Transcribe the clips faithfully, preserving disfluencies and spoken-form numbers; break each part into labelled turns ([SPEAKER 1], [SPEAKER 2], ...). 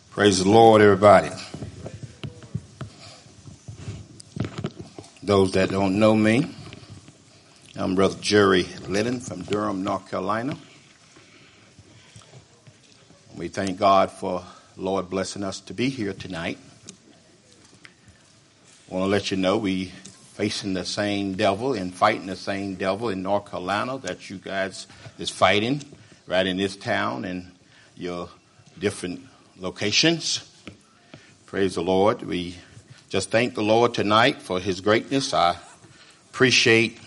[SPEAKER 1] Praise the Lord, everybody. Those that don't know me, I'm Brother Jerry Litton from Durham, North Carolina. We thank God for the Lord blessing us to be here tonight. I want to let you know we facing the same devil and fighting the same devil in North Carolina that you guys is fighting right in this town and your different locations. Praise the Lord. We just thank the Lord tonight for his greatness. I appreciate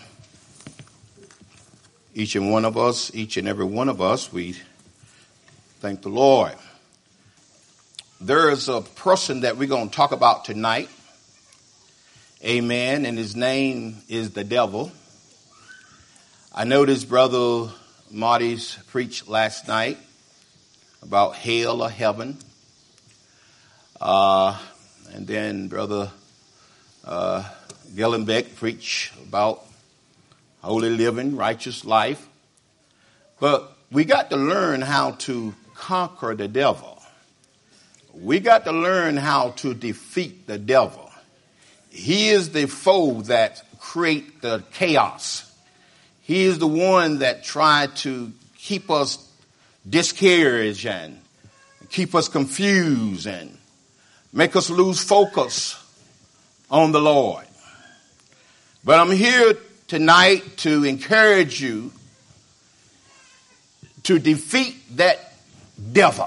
[SPEAKER 1] each and one of us, each and every one of us. We thank the Lord. There is a person that we're going to talk about tonight. Amen. And his name is the devil. I noticed Brother Marty's preached last night about hell or heaven. Uh, and then Brother uh, Gellenbeck preached about holy living, righteous life. But we got to learn how to conquer the devil. We got to learn how to defeat the devil. He is the foe that create the chaos. He is the one that tried to keep us discouraged and keep us confused and make us lose focus on the Lord. But I'm here tonight to encourage you to defeat that devil.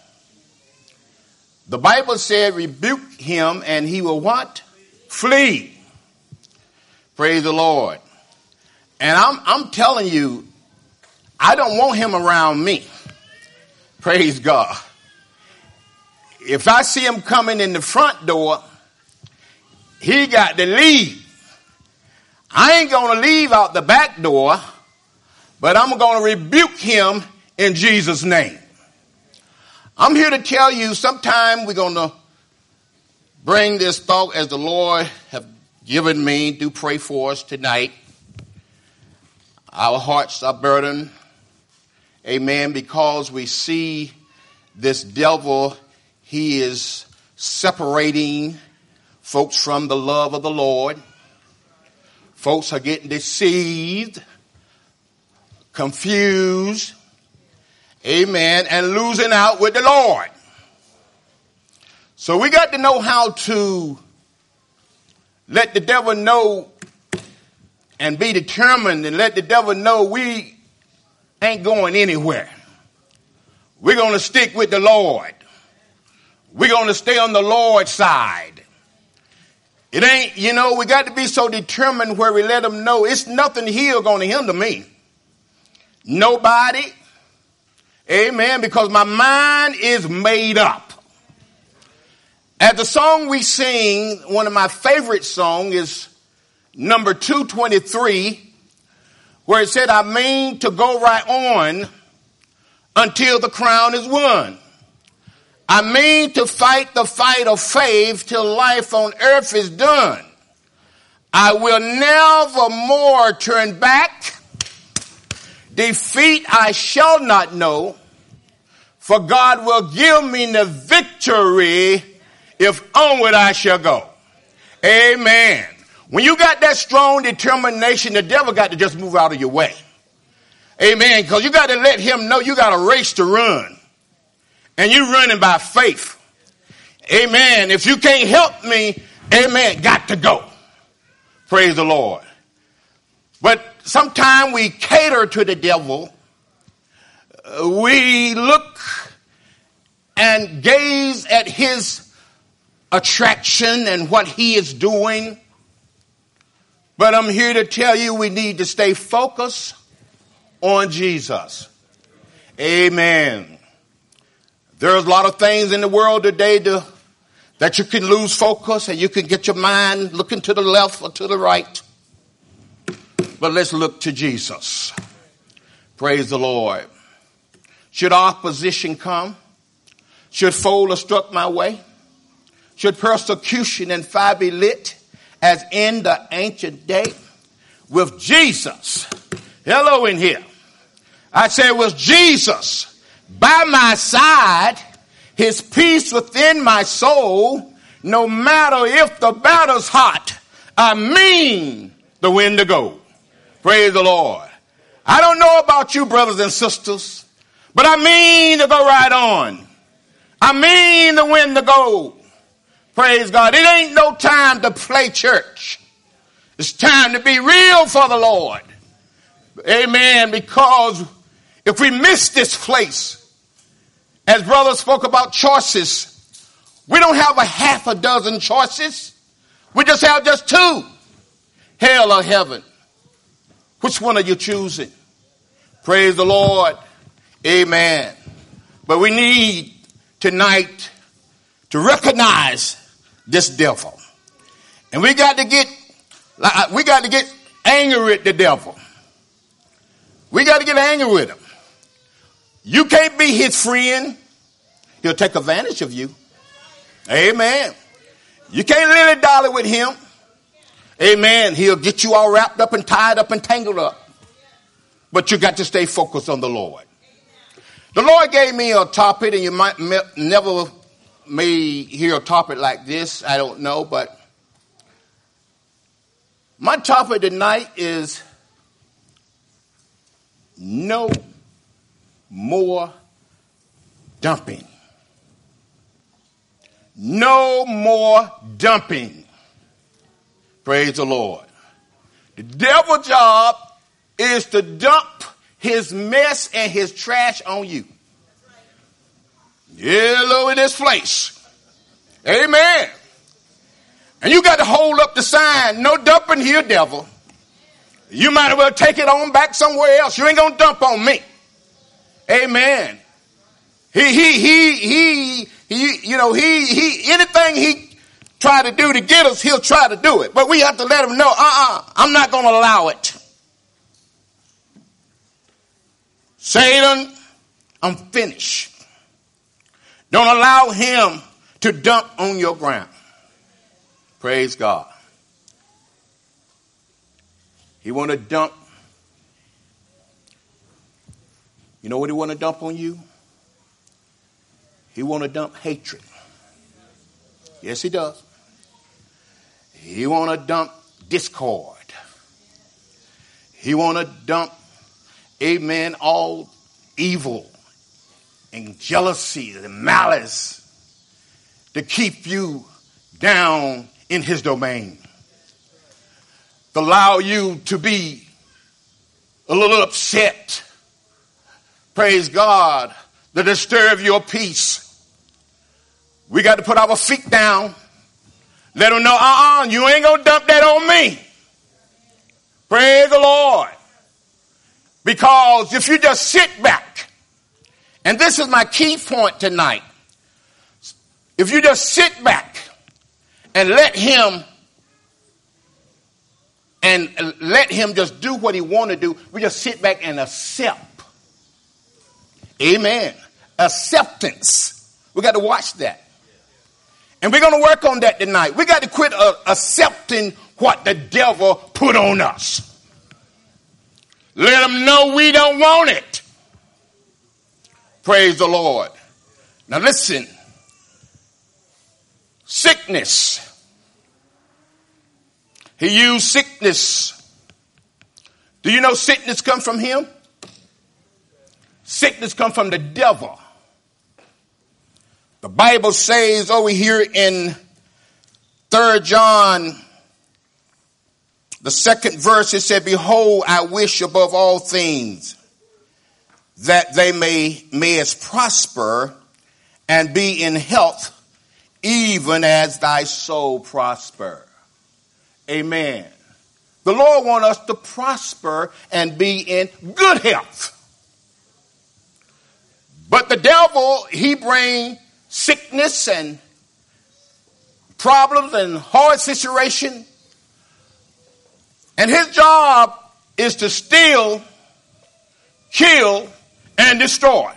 [SPEAKER 1] The Bible said, rebuke him and he will what? Flee. Praise the Lord. And I'm, I'm telling you, I don't want him around me. Praise God. If I see him coming in the front door, he got to leave. I ain't going to leave out the back door, but I'm going to rebuke him in Jesus' name. I'm here to tell you sometime we're going to bring this thought as the Lord have given me. Do pray for us tonight. Our hearts are burdened. Amen. Because we see this devil, he is separating folks from the love of the Lord. Folks are getting deceived, confused, amen, and losing out with the Lord. So we got to know how to let the devil know and be determined and let the devil know we ain't going anywhere. We're going to stick with the Lord. We're going to stay on the Lord's side. It ain't, you know, we got to be so determined where we let them know it's nothing here going to hinder me. Nobody. Amen. Because my mind is made up. As the song we sing, one of my favorite songs is number two twenty-three. Where it said, I mean to go right on until the crown is won. I mean to fight the fight of faith till life on earth is done. I will never more turn back. Defeat I shall not know. For God will give me the victory if onward I shall go. Amen. When you got that strong determination, the devil got to just move out of your way. Amen. Because you got to let him know you got a race to run. And you're running by faith. Amen. If you can't help me, amen, got to go. Praise the Lord. But sometimes we cater to the devil. We look and gaze at his attraction and what he is doing. But I'm here to tell you we need to stay focused on Jesus. Amen. There's a lot of things in the world today to, that you can lose focus and you can get your mind looking to the left or to the right. But let's look to Jesus. Praise the Lord. Should opposition come? Should foe struck my way? Should persecution and fire be lit? As in the ancient day, with Jesus. Hello in here. I said with Jesus by my side, his peace within my soul. No matter if the battle's hot, I mean the wind to go. Praise the Lord. I don't know about you, brothers and sisters, but I mean to go right on. I mean the wind to go. Praise God. It ain't no time to play church. It's time to be real for the Lord. Amen. Because if we miss this place, as brothers spoke about choices, we don't have a half a dozen choices. We just have just two. Hell or heaven. Which one are you choosing? Praise the Lord. Amen. But we need tonight to recognize this devil. And we got to get, we got to get angry with the devil. We got to get angry with him. You can't be his friend. He'll take advantage of you. Amen. You can't lily dolly with him. Amen. He'll get you all wrapped up and tied up and tangled up. But you got to stay focused on the Lord. The Lord gave me a topic, and you might never may hear a topic like this. I don't know, but my topic tonight is no more dumping. No more dumping. Praise the Lord. The devil's job is to dump his mess and his trash on you. Yeah, Lord, in this place. Amen. And you got to hold up the sign, no dumping here, devil. You might as well take it on back somewhere else. You ain't going to dump on me. Amen. He, he, he, he, he, you know, he, he, anything he try to do to get us, he'll try to do it. But we have to let him know, uh-uh, I'm not going to allow it. Satan, I'm finished. Don't allow him to dump on your ground. Praise God. He want to dump. You know what he want to dump on you? He want to dump hatred. Yes, he does. He want to dump discord. He want to dump, amen, all evil and jealousy and malice to keep you down in his domain. To allow you to be a little upset. Praise God. To disturb your peace. We got to put our feet down. Let them know, uh-uh, you ain't going to dump that on me. Praise the Lord. Because if you just sit back, and this is my key point tonight. If you just sit back and let him and let him just do what he want to do, we just sit back and accept. Amen. Acceptance. We got to watch that. And we're going to work on that tonight. We got to quit uh, accepting what the devil put on us. Let them know we don't want it. Praise the Lord. Now listen. Sickness. He used sickness. Do you know sickness comes from him? Sickness comes from the devil. The Bible says over here in Third John, the second verse, it said, behold, I wish above all things that they may, may as prosper and be in health, even as thy soul prosper. Amen. The Lord wants us to prosper and be in good health. But the devil, he brings sickness and problems and hard situation. And his job is to steal, kill, and destroy.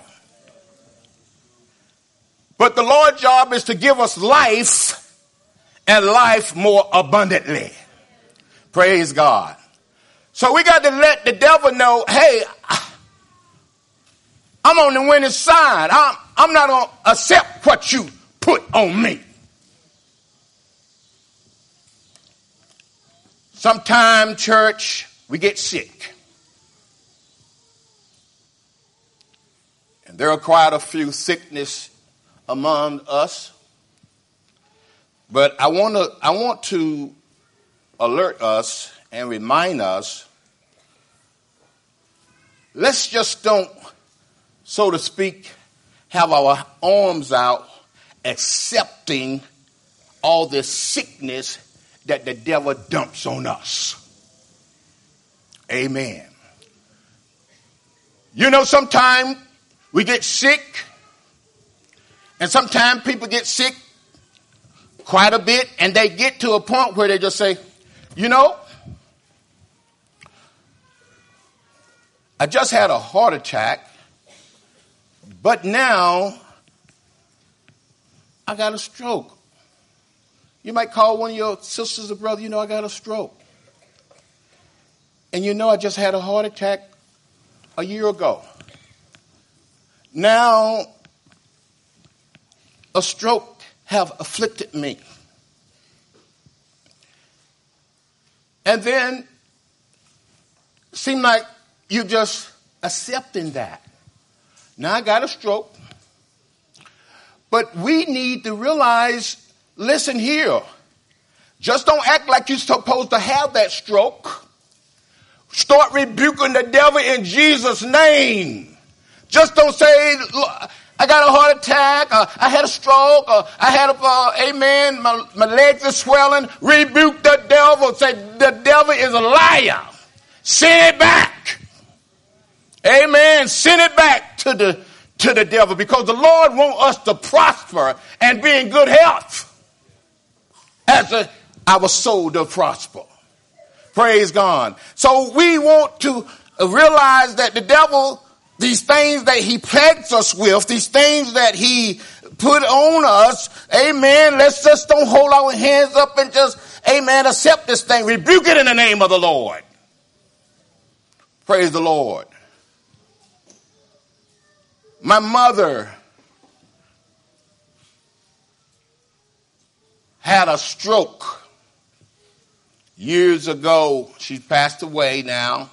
[SPEAKER 1] But the Lord's job is to give us life and life more abundantly. Praise God. So we got to let the devil know, hey, I'm on the winning side. I'm, I'm not going to accept what you put on me. Sometimes, church, we get sick. And there are quite a few sickness among us. But I want to I want to alert us and remind us, let's just don't, so to speak, have our arms out accepting all this sickness that the devil dumps on us. Amen. You know, sometimes we get sick, and sometimes people get sick quite a bit, and they get to a point where they just say, you know, I just had a heart attack, but now I got a stroke. You might call one of your sisters or brother, you know, I got a stroke. And you know, I just had a heart attack a year ago. Now, a stroke have afflicted me. And then, seem like you just accepting that. Now I got a stroke. But we need to realize, listen here, just don't act like you're supposed to have that stroke. Start rebuking the devil in Jesus' name. Just don't say, I got a heart attack, or I had a stroke, or I had a, uh, amen, my, my legs are swelling. Rebuke the devil. Say, the devil is a liar. Send it back. Amen. Send it back to the, to the devil, because the Lord wants us to prosper and be in good health as a, our soul to prosper. Praise God. So we want to realize that the devil, these things that he plagues us with, these things that he put on us, amen, let's just don't hold our hands up and just, amen, accept this thing. Rebuke it in the name of the Lord. Praise the Lord. My mother had a stroke years ago. She passed away now.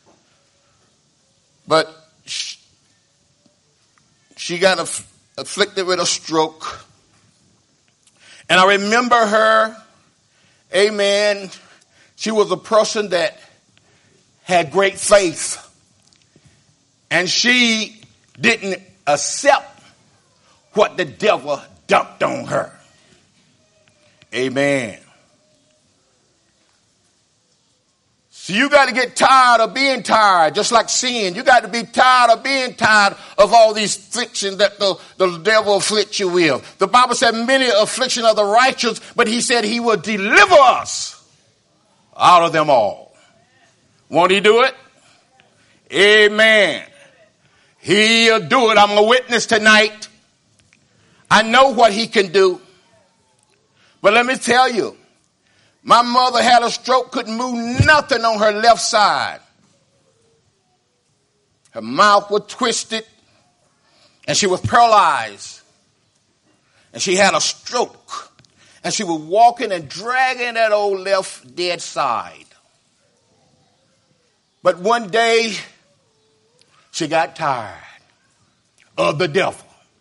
[SPEAKER 1] But she, she got aff- afflicted with a stroke. And I remember her, amen, she was a person that had great faith. And she didn't accept what the devil dumped on her. Amen. So you got to get tired of being tired, just like sin. You got to be tired of being tired of all these afflictions that the, the devil afflicts you with. The Bible said many affliction of the righteous, but he said he will deliver us out of them all. Won't he do it? Amen. He'll do it. I'm a witness tonight. I know what he can do. But let me tell you, my mother had a stroke, couldn't move nothing on her left side. Her mouth was twisted, and she was paralyzed. And she had a stroke. And she was walking and dragging that old left dead side. But one day, she got tired of the devil.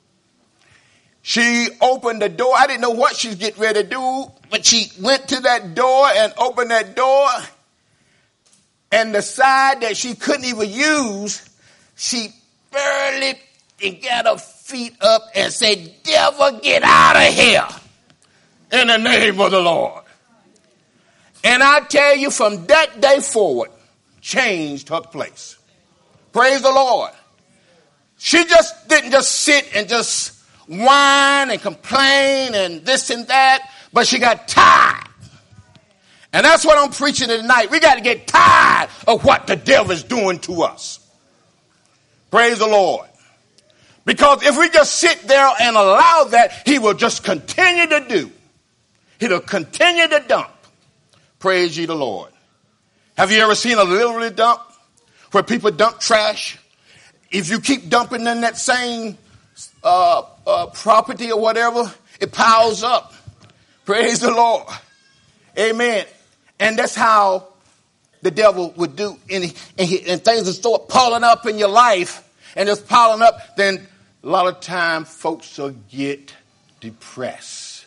[SPEAKER 1] She opened the door. I didn't know what she was getting ready to do, but she went to that door and opened that door. And the side that she couldn't even use, she barely got her feet up and said, devil, get out of here in the name of the Lord. And I tell you, from that day forward, change took place. Praise the Lord. She just didn't just sit and just whine and complain and this and that, but she got tired. And that's what I'm preaching tonight. We got to get tired of what the devil is doing to us. Praise the Lord. Because if we just sit there and allow that, he will just continue to do. He'll continue to dump. Praise ye the Lord. Have you ever seen a literally dump where people dump trash? if you keep dumping in that same uh, uh, property or whatever, it piles up. Praise the Lord. Amen. And that's how the devil would do. And, he, and, he, and things will start piling up in your life. And it's piling up. Then a lot of time folks will get depressed.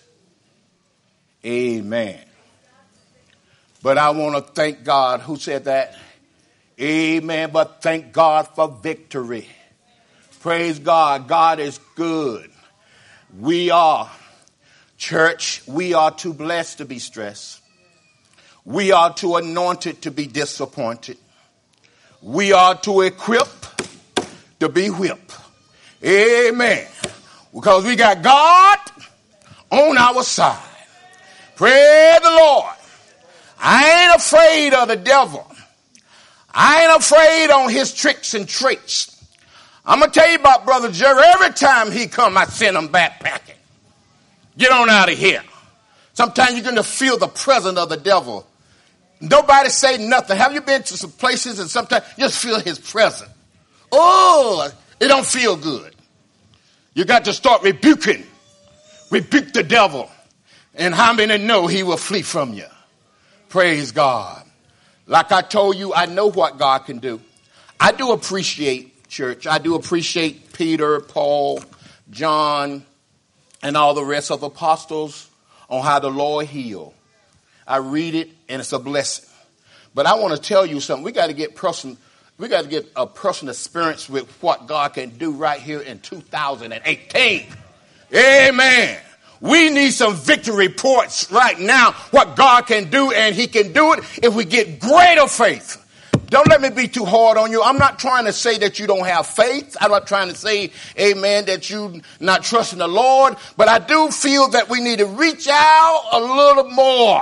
[SPEAKER 1] Amen. But I want to thank God. Who said that? Amen. But thank God for victory. Praise God. God is good. We are, church, we are too blessed to be stressed. We are too anointed to be disappointed. We are too equipped to be whipped. Amen. Because we got God on our side. Praise the Lord. I ain't afraid of the devil. I ain't afraid on his tricks and traits. I'm going to tell you about Brother Jerry. Every time he come, I send him backpacking. Get on out of here. Sometimes you're going to feel the presence of the devil. Nobody say nothing. Have you been to some places and sometimes you just feel his presence? Oh, it don't feel good. You got to start rebuking. Rebuke the devil. And how many know he will flee from you? Praise God. Like I told you, I know what God can do. I do appreciate church. I do appreciate Peter, Paul, John, and all the rest of the apostles on how the Lord healed. I read it and it's a blessing. But I want to tell you something. We got to get person, we got to get a personal experience with what God can do right here in two thousand eighteen. Amen. We need some victory reports right now, what God can do, and he can do it if we get greater faith. Don't let me be too hard on you. I'm not trying to say that you don't have faith. I'm not trying to say, amen, that you not trusting the Lord. But I do feel that we need to reach out a little more.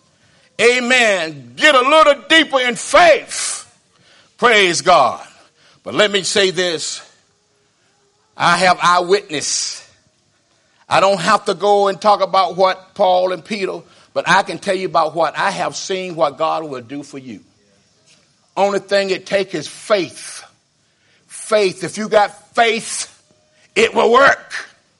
[SPEAKER 1] Amen. Get a little deeper in faith. Praise God. But let me say this. I have eyewitness. I don't have to go and talk about what Paul and Peter, but I can tell you about what I have seen, what God will do for you. Only thing it takes is faith. Faith. If you got faith, it will work.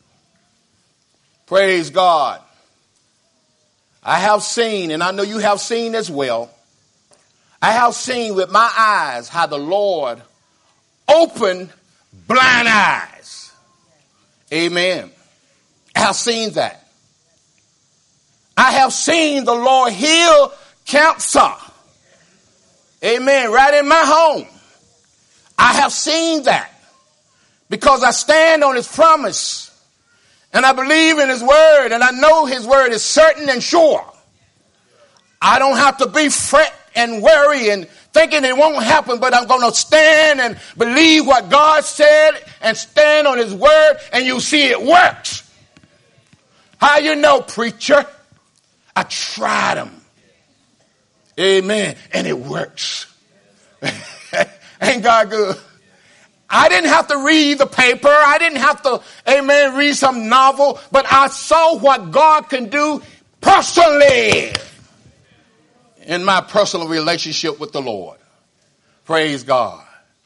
[SPEAKER 1] Praise God. I have seen, and I know you have seen as well, I have seen with my eyes how the Lord opened blind eyes. Amen. I have seen that. I have seen the Lord heal cancer. Amen. Right in my home. I have seen that because I stand on his promise and I believe in his word and I know his word is certain and sure. I don't have to be fret and worry and thinking it won't happen, but I'm going to stand and believe what God said and stand on his word, and you see it works. How you know, preacher? I tried them. Amen. And it works. Ain't God good? I didn't have to read the paper. I didn't have to, amen, read some novel. But I saw what God can do personally in my personal relationship with the Lord. Praise God.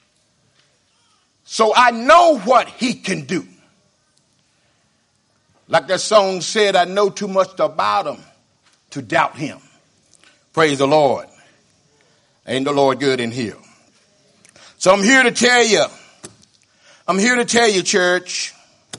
[SPEAKER 1] So I know what he can do. Like that song said, I know too much about him to doubt him. Praise the Lord. Ain't the Lord good in here? So I'm here to tell you, I'm here to tell you, church,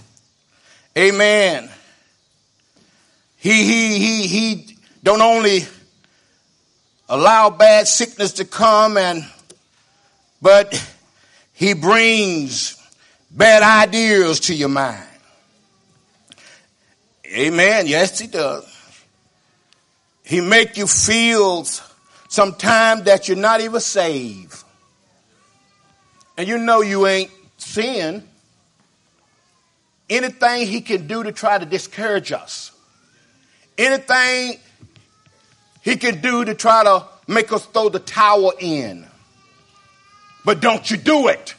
[SPEAKER 1] amen. He, he, he, he don't only allow bad sickness to come, and but he brings bad ideas to your mind. Amen. Yes, he does. He make you feel sometimes that you're not even saved. And you know you ain't sin. Anything he can do to try to discourage us. Anything he can do to try to make us throw the towel in. But don't you do it.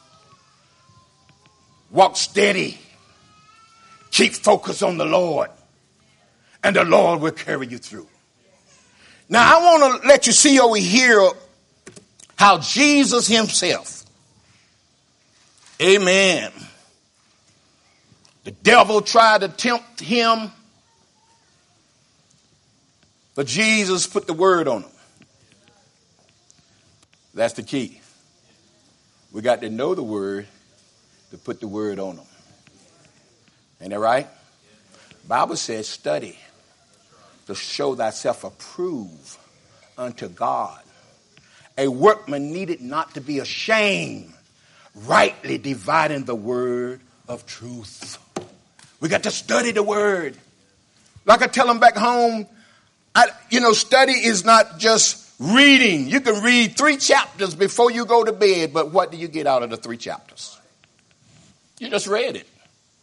[SPEAKER 1] Walk steady. Keep focus on the Lord. And the Lord will carry you through. Now I want to let you see over here how Jesus himself Amen. The devil tried to tempt him, but Jesus put the word on him. That's the key. We got to know the word to put the word on them. Ain't that right? Bible says study to show thyself approved unto God. A workman needed not to be ashamed, rightly dividing the word of truth. We got to study the word. Like I tell them back home, I, you know, study is not just reading. You can read three chapters before you go to bed, but what do you get out of the three chapters? You just read it.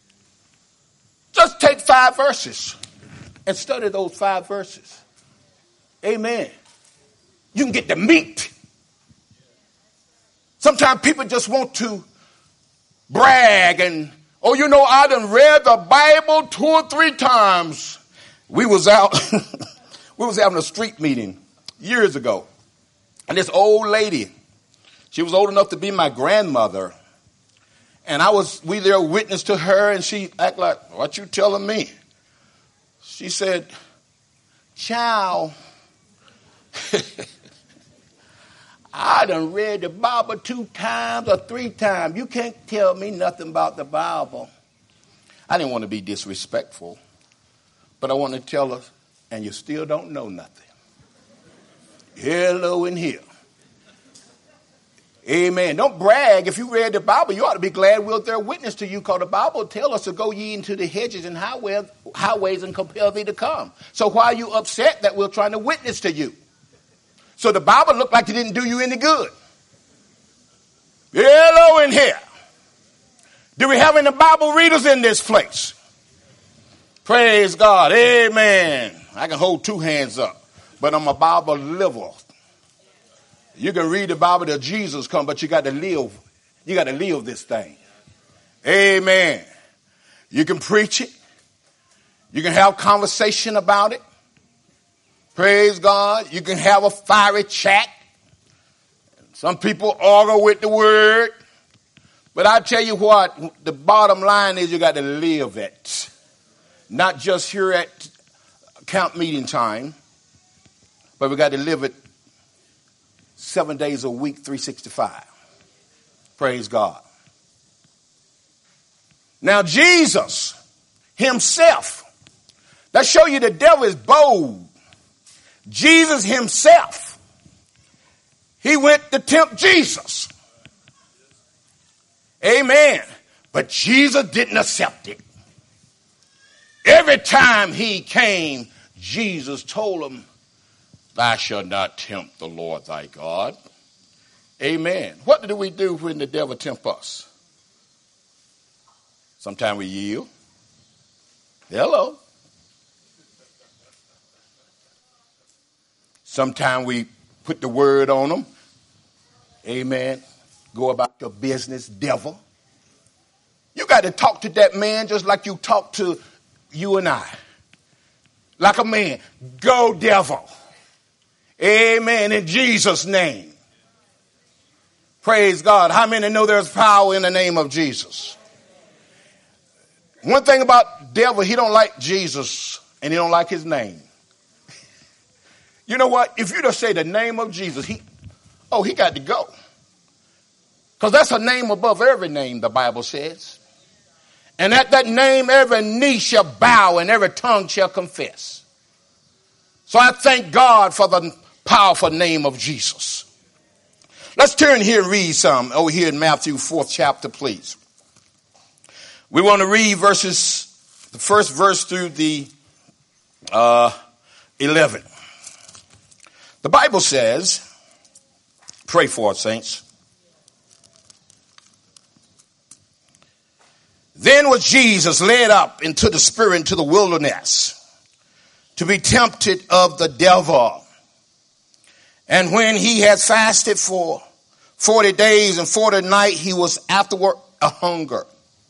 [SPEAKER 1] Just take five verses and study those five verses. Amen. You can get the meat. Sometimes people just want to brag and, oh, you know, I done read the Bible two or three times. We was out, we was having a street meeting years ago. And this old lady, she was old enough to be my grandmother. And I was, we there witness to her, and she act like, what you telling me? She said, child, I done read the Bible two times or three times. You can't tell me nothing about the Bible. I didn't want to be disrespectful, but I want to tell her, and you still don't know nothing. Hello in here. Amen. Don't brag. If you read the Bible, you ought to be glad we're there witness to you, because the Bible tells us to go ye into the hedges and highways, highways and compel thee to come. So why are you upset that we're trying to witness to you? So the Bible looked like it didn't do you any good. Hello in here. Do we have any Bible readers in this place? Praise God. Amen. I can hold two hands up, but I'm a Bible liver. You can read the Bible till Jesus come, but you got to live. You got to live this thing. Amen. You can preach it. You can have conversation about it. Praise God. You can have a fiery chat. Some people argue with the word. But I tell you what, the bottom line is you got to live it. Not just here at camp meeting time, but we got to live it seven days a week, three sixty-five. Praise God. Now Jesus himself, that show you the devil is bold. Jesus himself, he went to tempt Jesus. Amen. But Jesus didn't accept it. Every time he came, Jesus told him, thou shalt not tempt the Lord thy God. Amen. What do we do when the devil tempts us? Sometimes we yield. Hello. Sometimes we put the word on them. Amen. Go about your business, devil. You got to talk to that man just like you talk to you and I. Like a man. Go, devil. Amen. In Jesus' name. Praise God. How many know there's power in the name of Jesus? One thing about devil, he don't like Jesus and he don't like his name. You know what? If you just say the name of Jesus, he, oh, he got to go. Because that's a name above every name, the Bible says. And at that name, every knee shall bow and every tongue shall confess. So I thank God for the powerful name of Jesus. Let's turn here and read some over here in Matthew fourth chapter, please. We want to read verses, the first verse through the uh, eleven. The Bible says, pray for us, saints. Then was Jesus led up into the spirit into the wilderness to be tempted of the devil. And when he had fasted for forty days and forty nights, he was afterward a hunger.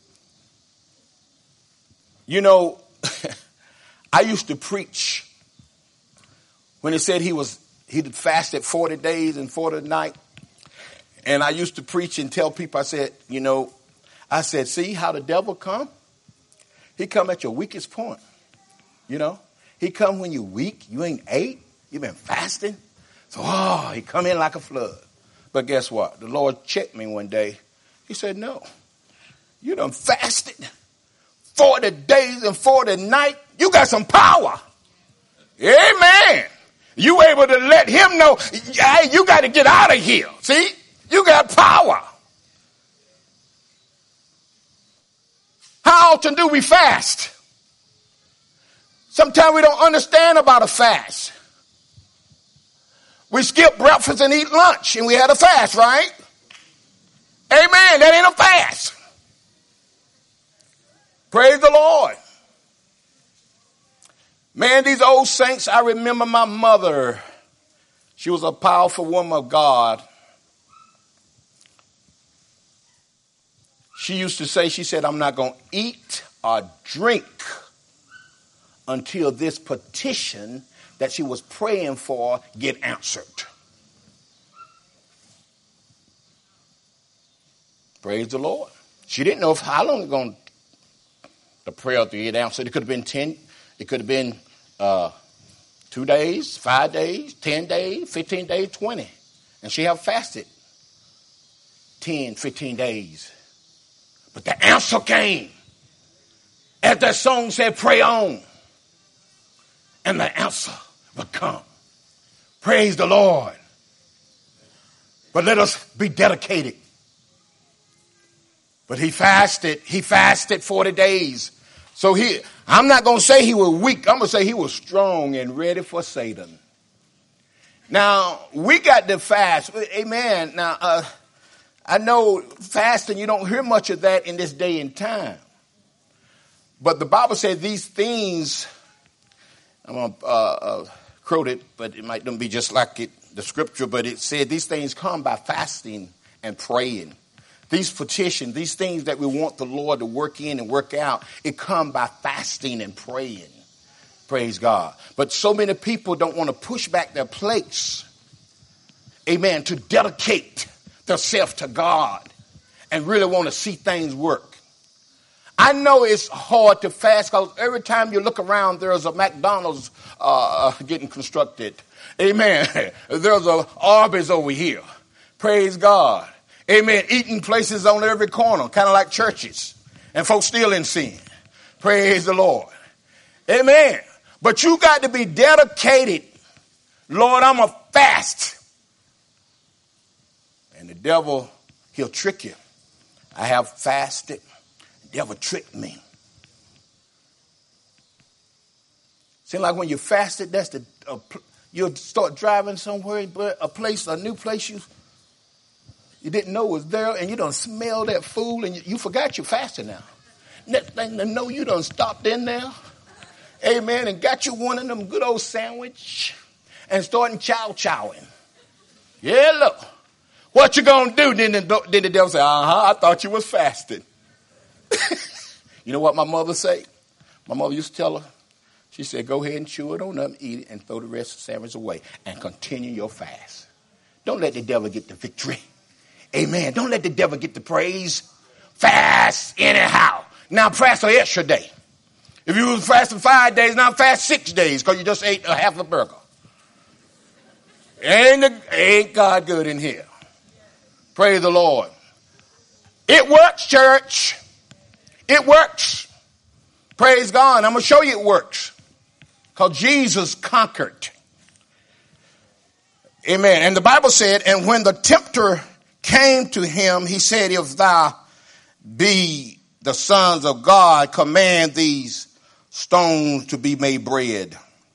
[SPEAKER 1] You know, I used to preach when he said he was he did fasted forty days and forty nights. And I used to preach and tell people, I said, you know, I said, see how the devil come? He come at your weakest point. You know, he come when you're weak. You ain't ate. You've been fasting. So, oh, he come in like a flood. But guess what? The Lord checked me one day. He said, no, you done fasted forty days and forty nights. You got some power. Amen. You able to let him know, hey, you got to get out of here. See, you got power. How often do we fast? Sometimes we don't understand about a fast. We skip breakfast and eat lunch and we had a fast, right? Amen. That ain't a fast. Praise the Lord. Man, these old saints, I remember my mother. She was a powerful woman of God. She used to say, she said, I'm not going to eat or drink until this petition that she was praying for get answered. Praise the Lord. She didn't know if how long it going the prayer to get answered. It could have been ten. It could have been uh, two days, five days, ten days, fifteen days, twenty, and she have fasted ten, fifteen days. But the answer came. As that song said, pray on. And the answer will come. Praise the Lord. But let us be dedicated. But he fasted. He fasted forty days. So he, I'm not going to say he was weak. I'm going to say he was strong and ready for Satan. Now, we got to fast. Amen. Now, uh, I know fasting, you don't hear much of that in this day and time. But the Bible says these things, I'm going to uh, uh, quote it, but it might not be just like it, the scripture, but it said these things come by fasting and praying. These petitions, these things that we want the Lord to work in and work out, it come by fasting and praying. Praise God. But so many people don't want to push back their plates. Amen. To dedicate themselves to God and really want to see things work. I know it's hard to fast because every time you look around, there's a McDonald's uh, getting constructed. Amen. There's a Arby's over here. Praise God. Amen. Eating places on every corner, kind of like churches. And folks still in sin. Praise the Lord. Amen. But you got to be dedicated. Lord, I'm a fast. And the devil, he'll trick you. I have fasted. The devil tricked me. Seems like when you fasted, that's the uh, you'll start driving somewhere, but a place, a new place you you didn't know was there, and you done smell that food, and you, you forgot you fasted now. Next thing to know, you done stopped in there, amen, and got you one of them good old sandwich, and starting chow-chowing. Yeah, look. What you gonna do? Then the, then the devil say, uh-huh, I thought you was fasting. You know what my mother say? My mother used to tell her, she said, go ahead and chew it on up, eat it, and throw the rest of the sandwich away, and continue your fast. Don't let the devil get the victory. Amen. Don't let the devil get the praise. Fast anyhow. Now fast an extra day. If you was fasting five days, now fast six days because you just ate a half a burger. Ain't, the, ain't God good in here? Praise the Lord. It works, church. It works. Praise God. I'm going to show you it works. Because Jesus conquered. Amen. And the Bible said, and when the tempter came to him, he said, if thou be the sons of God, command these stones to be made bread.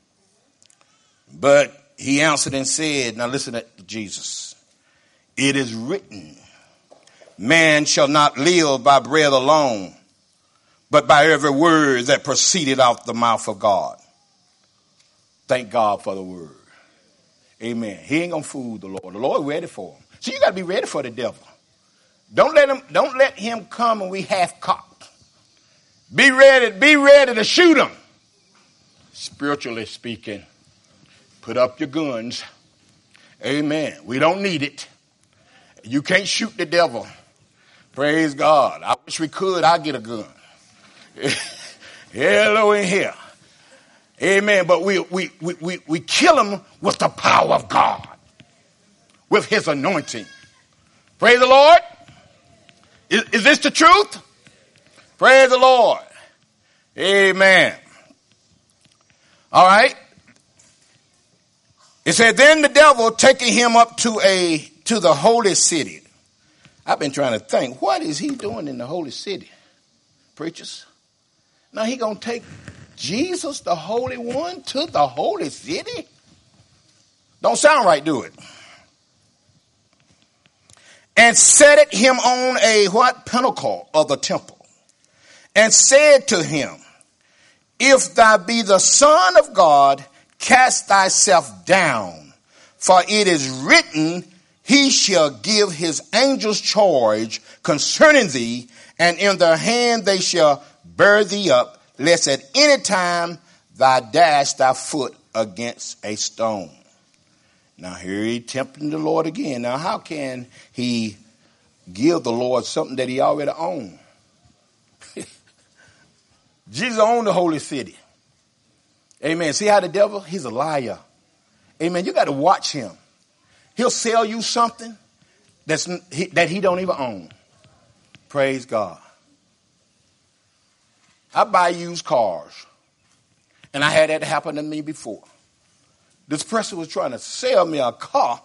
[SPEAKER 1] But he answered and said, now listen to Jesus. It is written, man shall not live by bread alone, but by every word that proceeded out the mouth of God. Thank God for the word. Amen. He ain't going to fool the Lord. The Lord ready for him. So you got to be ready for the devil. Don't let him, don't let him come and we half cocked. Be ready, be ready to shoot him. Spiritually speaking, put up your guns. Amen. We don't need it. You can't shoot the devil Praise God. I wish we could. I'll get a gun. Hello in here. Amen. But we, we, we, we, we kill him with the power of God, with his anointing. Praise the Lord. Is, is this the truth? Praise the Lord. Amen. All right. It said, then the devil taking him up to a to the holy city. I've been trying to think, what is he doing in the holy city? Preachers. Now he gonna take Jesus, the Holy One, to the holy city? Don't sound right, do it. And set it him on a what? Pinnacle of the temple. And said to him, if thou be the Son of God, cast thyself down, for it is written, he shall give his angels charge concerning thee, and in their hand they shall bear thee up, lest at any time thou dash thy foot against a stone. Now here he tempting the Lord again. Now how can he give the Lord something that he already owned? Jesus owned the holy city. Amen. See how the devil, he's a liar. Amen. You got to watch him. He'll sell you something that's that he don't even own. Praise God. I buy used cars. And I had that happen to me before. This person was trying to sell me a car.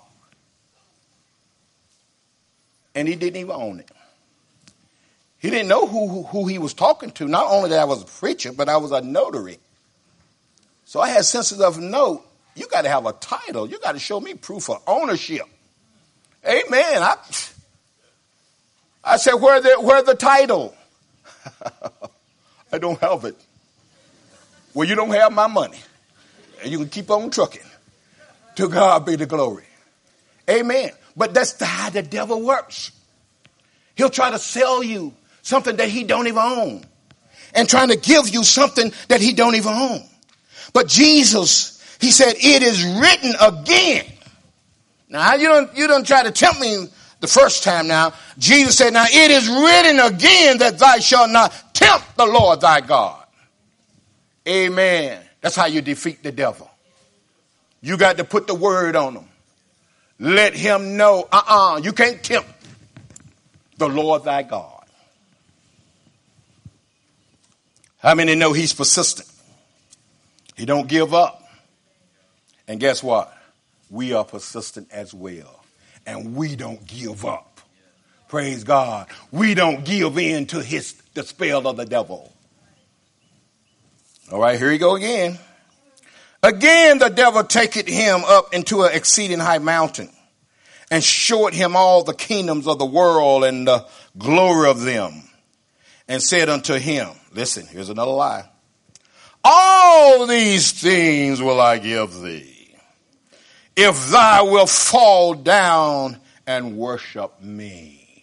[SPEAKER 1] And he didn't even own it. He didn't know who, who, who he was talking to. Not only that I was a preacher, but I was a notary. So I had senses of note. You got to have a title. You got to show me proof of ownership. Amen. I, I said, where the, where the title? I don't have it. Well, you don't have my money. And you can keep on trucking. To God be the glory. Amen. But that's the, how the devil works. He'll try to sell you something that he don't even own. And trying to give you something that he don't even own. But Jesus, he said, it is written again. Now, you don't, you don't try to tempt me the first time now. Jesus said, now it is written again that thou shalt not tempt the Lord thy God. Amen. That's how you defeat the devil. You got to put the word on him. Let him know, uh-uh, you can't tempt the Lord thy God. How many know he's persistent? He don't give up. And guess what? We are persistent as well. And we don't give up. Praise God. We don't give in to his the spell of the devil. All right, here we go again. Again, the devil taketh him up into an exceeding high mountain and showed him all the kingdoms of the world and the glory of them, and said unto him, listen, here's another lie. All these things will I give thee, if thou wilt fall down and worship me.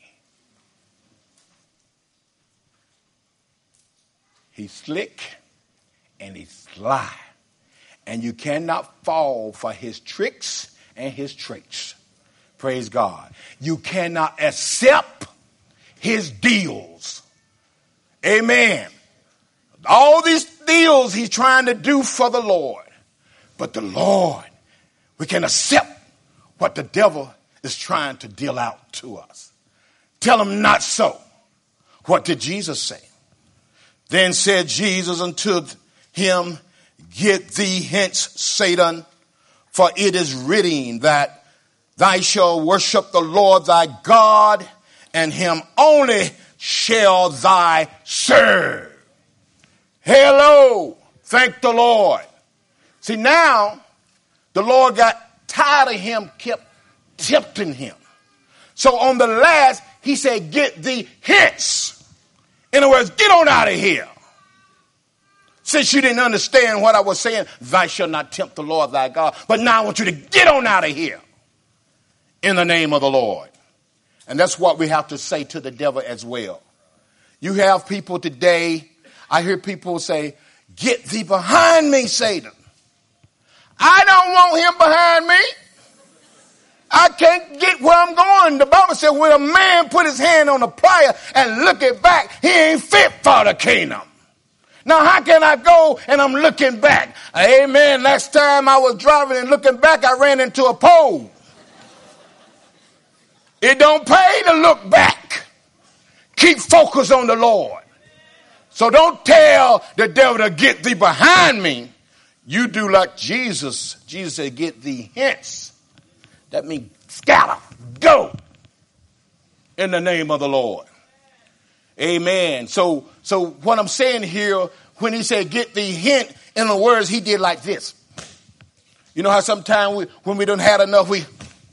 [SPEAKER 1] He's slick and he's sly. And you cannot fall for his tricks and his tricks. Praise God. You cannot accept his deals. Amen. All these deals he's trying to do for the Lord. But the Lord, we can accept what the devil is trying to deal out to us. Tell him not so. What did Jesus say? Then said Jesus unto him, get thee hence, Satan, for it is written that thou shalt worship the Lord thy God, and him only shall thou serve. Hello. Thank the Lord. See, now the Lord got tired of him, kept tempting him. So on the last, he said, get thee hence. In other words, get on out of here. Since you didn't understand what I was saying, thou shalt not tempt the Lord thy God. But now I want you to get on out of here in the name of the Lord. And that's what we have to say to the devil as well. You have people today, I hear people say, get thee behind me, Satan. I don't want him behind me. I can't get where I'm going. The Bible said when a man put his hand on the plier and look it back, he ain't fit for the kingdom. Now, how can I go and I'm looking back? Amen. Last time I was driving and looking back, I ran into a pole. It don't pay to look back. Keep focused on the Lord. So don't tell the devil to get thee behind me. You do like Jesus. Jesus said, get thee hence. That means scatter, go in the name of the Lord. Amen. So, so what I'm saying here, when he said, get thee hint, in the words, he did like this. You know how sometimes we, when we done had enough, we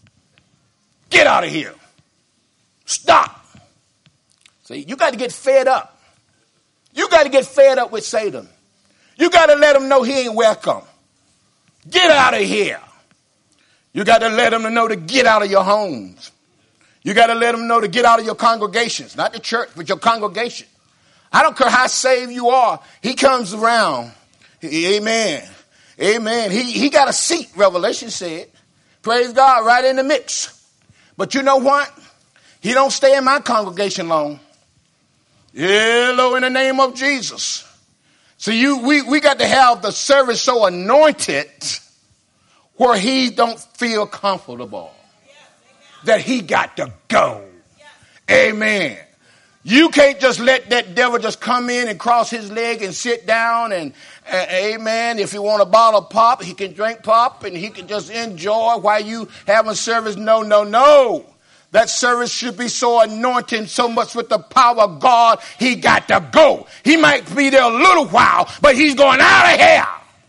[SPEAKER 1] get out of here. Stop. See, you got to get fed up. You got to get fed up with Satan. You got to let him know he ain't welcome. Get out of here. You got to let him know to get out of your homes. You got to let him know to get out of your congregations, not the church, but your congregation. I don't care how saved you are. He comes around. Amen. Amen. He, he got a seat, Revelation said. Praise God, right in the mix. But you know what? He don't stay in my congregation long. Hello, in the name of Jesus. So you, we, we got to have the service so anointed where he don't feel comfortable. That he got to go. Amen. You can't just let that devil just come in and cross his leg and sit down and, uh, amen. If you want a bottle of pop, he can drink pop and he can just enjoy while you having service. No, no, no. That service should be so anointed so much with the power of God, he got to go. He might be there a little while, but he's going out of here.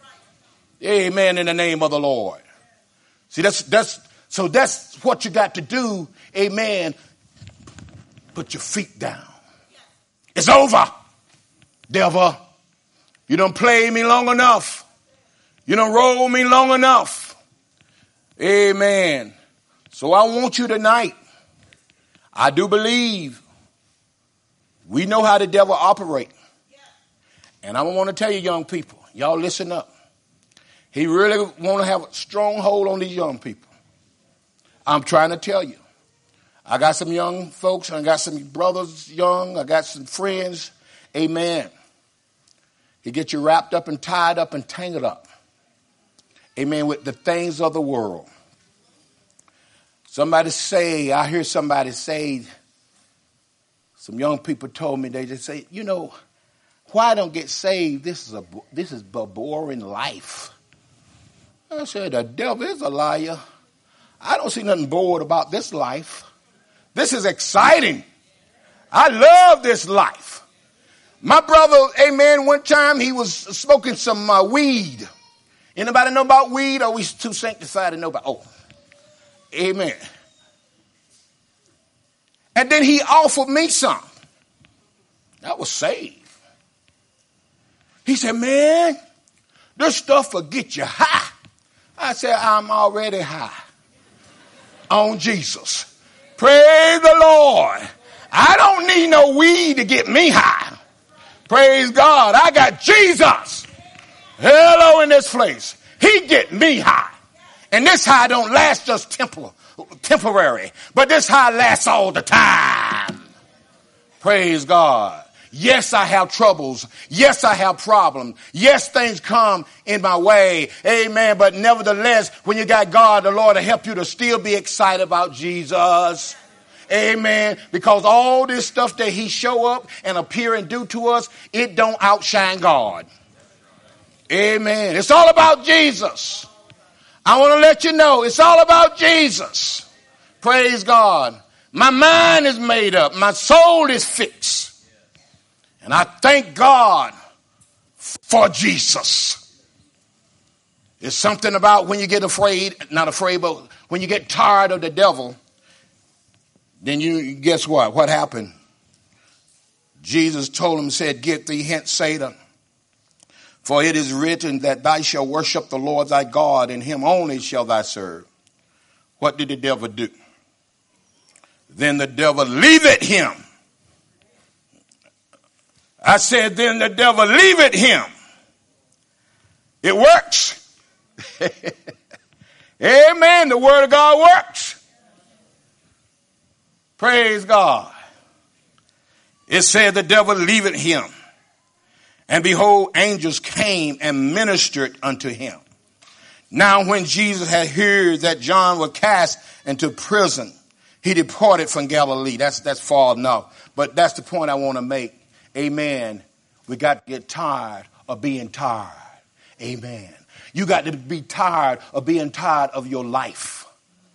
[SPEAKER 1] Amen, in the name of the Lord. See, that's, that's, so that's what you got to do. Amen. Put your feet down. It's over, devil. You done played me long enough. You done rolled me long enough. Amen. So I want you tonight. I do believe we know how the devil operates. And I want to tell you, young people, y'all listen up. He really want to have a strong hold on these young people. I'm trying to tell you. I got some young folks. I got some brothers young. I got some friends. Amen. He get you wrapped up and tied up and tangled up. Amen. With the things of the world. Somebody say, I hear somebody say, some young people told me, they just say, you know, why I don't get saved? This is a this is a boring life. I said, the devil is a liar. I don't see nothing bored about this life. This is exciting. I love this life. My brother, amen, one time he was smoking some uh, weed. Anybody know about weed? Or we too sanctified to know about? Oh, amen. And then he offered me some. I was saved. He said, man, this stuff will get you high. I said, I'm already high on Jesus. Praise the Lord. I don't need no weed to get me high. Praise God. I got Jesus. Hello in this place. He get me high. And this high don't last just temporal, temporary, but this high lasts all the time. Praise God. Yes, I have troubles. Yes, I have problems. Yes, things come in my way. Amen. But nevertheless, when you got God, the Lord, to help you to still be excited about Jesus. Amen. Because all this stuff that he show up and appear and do to us, it don't outshine God. Amen. It's all about Jesus. I want to let you know it's all about Jesus. Praise God. My mind is made up. My soul is fixed. And I thank God for Jesus. It's something about when you get afraid, not afraid, but when you get tired of the devil, then you, guess what? What happened? Jesus told him, said, get thee hence, Satan. For it is written that thou shalt worship the Lord thy God, and him only shall thou serve. What did the devil do? Then the devil leaveth him. I said, then the devil leaveth him. It works. Amen. The word of God works. Praise God. It said the devil leaveth him. And behold, angels came and ministered unto him. Now when Jesus had heard that John was cast into prison, he departed from Galilee. That's, that's far enough. But that's the point I want to make. Amen. We got to get tired of being tired. Amen. You got to be tired of being tired of your life.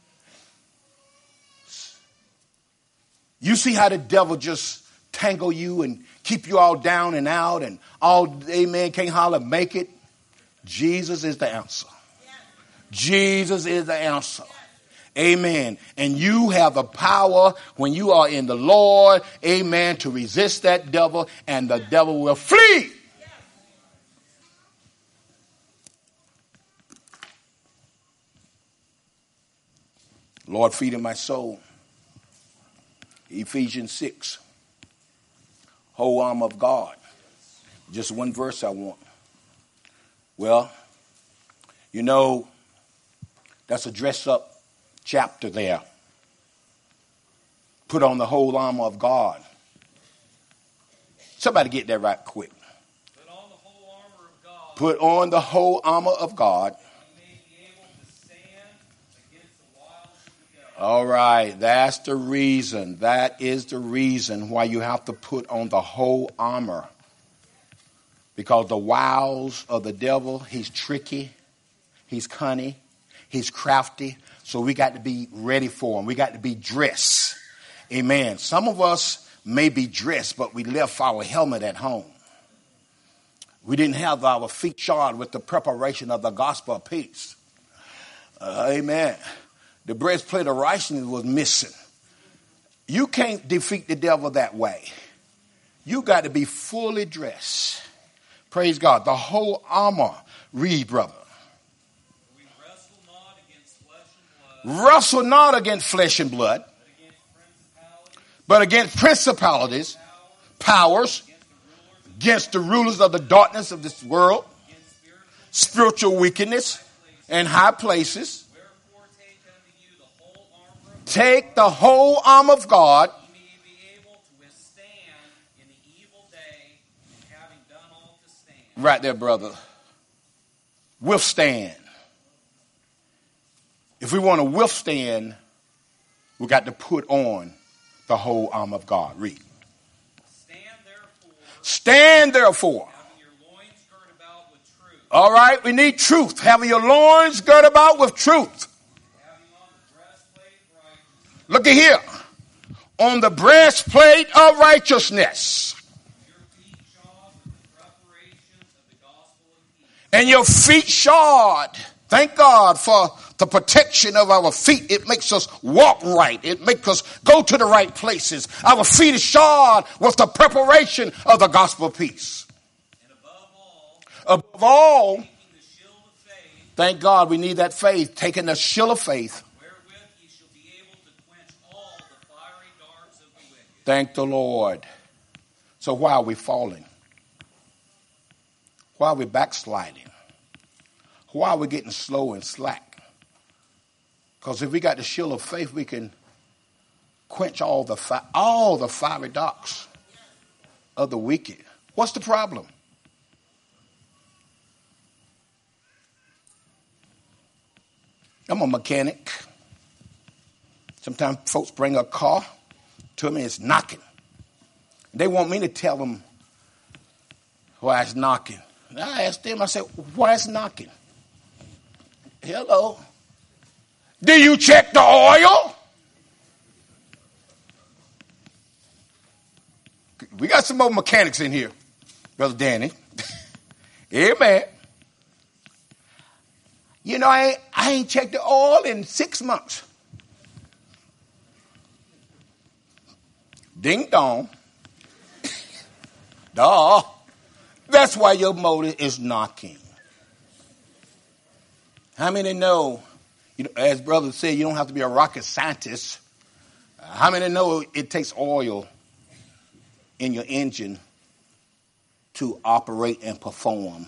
[SPEAKER 1] You see how the devil just tangle you and keep you all down and out and all, amen, can't holler, make it. Jesus is the answer. Jesus is the answer. Amen. And you have the power when you are in the Lord, amen, to resist that devil, and the devil will flee. Lord, feeding my soul. Ephesians six. Whole armor of God. Just one verse I want. Well, you know, that's a dress-up chapter there. Put on the whole armor of God. Somebody get that right quick.
[SPEAKER 2] Put on the whole armor of God.
[SPEAKER 1] Put on the whole armor of God.
[SPEAKER 2] You may be able to stand against the wiles of the devil.
[SPEAKER 1] All right, that's the reason. That is the reason why you have to put on the whole armor. Because the wiles of the devil, he's tricky, he's cunning, he's crafty. So we got to be ready for him. We got to be dressed. Amen. Some of us may be dressed, but we left our helmet at home. We didn't have our feet shod with the preparation of the gospel of peace. Uh, amen. The breastplate of righteousness was missing. You can't defeat the devil that way. You got to be fully dressed. Praise God. The whole armor. Read, brother.
[SPEAKER 2] We wrestle not against flesh and blood.
[SPEAKER 1] Wrestle not against flesh and blood. But against principalities, powers, against the rulers of the darkness of this world, spiritual wickedness in high places.
[SPEAKER 2] Wherefore take unto you the whole armor of God,
[SPEAKER 1] Take the whole arm of God.
[SPEAKER 2] ye may be able to withstand in the evil day, and having done all to stand.
[SPEAKER 1] Right there, brother. Withstand. If we want to withstand, we got to put on the whole arm of God. Read.
[SPEAKER 2] Stand therefore,
[SPEAKER 1] Stand therefore.
[SPEAKER 2] having your loins girt about with truth,
[SPEAKER 1] All right, we need truth. Having your loins girt about with truth.
[SPEAKER 2] having on the breastplate of righteousness,
[SPEAKER 1] Look at here. On the breastplate of righteousness.
[SPEAKER 2] your feet shod with the preparations of the gospel of peace.
[SPEAKER 1] And your feet shod. Thank God for the protection of our feet. It makes us walk right. It makes us go to the right places. Our feet are shod with the preparation of the gospel of peace.
[SPEAKER 2] And above all,
[SPEAKER 1] Above all,
[SPEAKER 2] taking the shield of faith,
[SPEAKER 1] thank God we need that faith. Taking the shield of faith.
[SPEAKER 2] wherewith ye shall be able to quench all the fiery darts of the wicked.
[SPEAKER 1] Thank the Lord. So why are we falling? Why are we backsliding? Why are we getting slow and slack? Because if we got the shield of faith, we can quench all the fi- all the fiery darts of the wicked. What's the problem? I'm a mechanic. Sometimes folks bring a car to me, it's knocking. They want me to tell them why it's knocking. And I asked them, I said, why it's knocking? Hello. Do you check the oil? We got some more mechanics in here, Brother Danny. Amen. You know, I ain't, I ain't checked the oil in six months. Ding dong. Duh. That's why your motor is knocking. How many know, you know, as brother said, you don't have to be a rocket scientist. Uh, how many know it takes oil in your engine to operate and perform?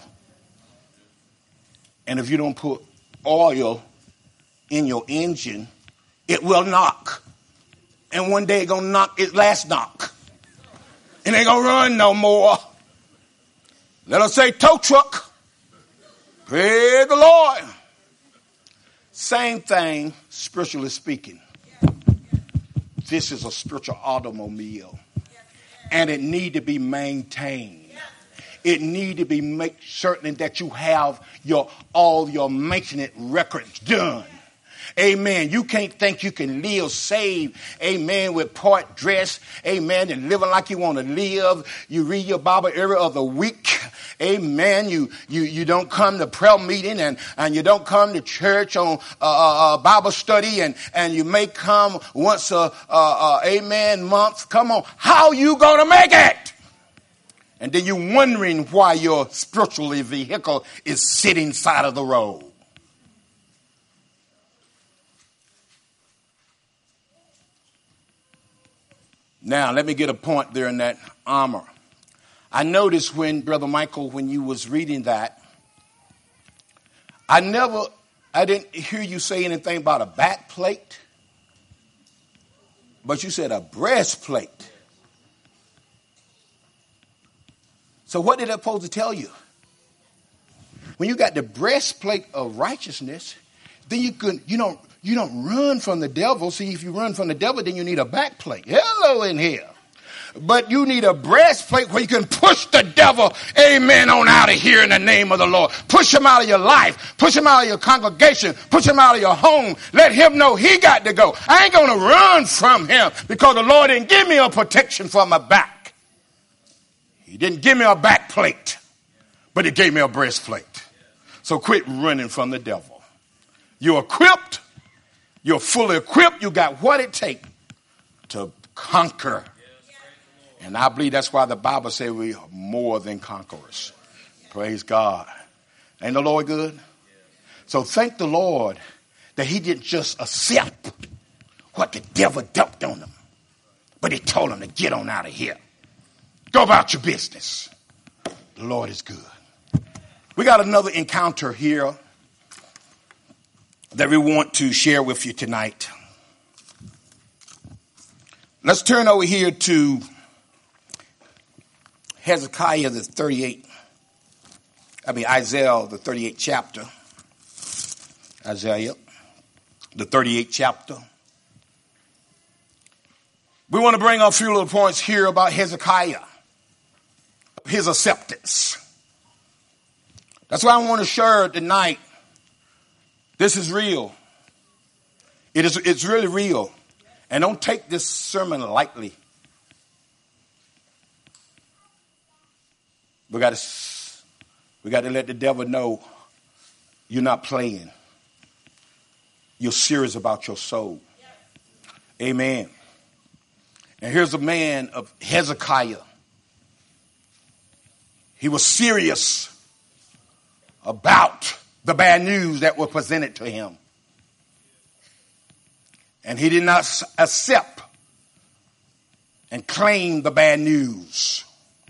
[SPEAKER 1] And if you don't put oil in your engine, it will knock. And one day it's going to knock its last knock. And ain't going to run no more. Let us say tow truck. Praise the Lord. Same thing, spiritually speaking. This is a spiritual automobile. And it need to be maintained. It need to be make certain that you have your all your maintenance records done. Amen. You can't think you can live saved, amen, with part dress, amen, and living like you want to live. You read your Bible every other week. Amen. You you you don't come to prayer meeting and, and you don't come to church on uh, uh, Bible study and, and you may come once a uh, uh, amen month. Come on. How you going to make it? And then you're wondering why your spiritual vehicle is sitting side of the road. Now, let me get a point there in that armor. I noticed when, Brother Michael, when you was reading that, I never, I didn't hear you say anything about a back plate, but you said a breastplate. So what did that supposed to tell you? When you got the breastplate of righteousness, then you can, you don't, you don't run from the devil. See, if you run from the devil, then you need a back plate. Hello in here. But you need a breastplate where you can push the devil, amen, on out of here in the name of the Lord. Push him out of your life. Push him out of your congregation. Push him out of your home. Let him know he got to go. I ain't going to run from him because the Lord didn't give me a protection for my back. He didn't give me a back plate, but he gave me a breastplate. So quit running from the devil. You're equipped. You're fully equipped. You got what it takes to conquer. And I believe that's why the Bible says we are more than conquerors. Praise God. Ain't the Lord good? So thank the Lord that he didn't just accept what the devil dumped on him, but he told him to get on out of here. Go about your business. The Lord is good. We got another encounter here that we want to share with you tonight. Let's turn over here to Hezekiah, the thirty-eighth. I mean, Isaiah, the thirty-eighth chapter. Isaiah, the thirty-eighth chapter. We want to bring up a few little points here about Hezekiah. His acceptance. That's why I want to share tonight. This is real. It is, it's really real. And don't take this sermon lightly. We got to, we got to let the devil know you're not playing. You're serious about your soul. Amen. And here's a man of Hezekiah. He was serious about the bad news that was presented to him. And he did not accept and claim the bad news.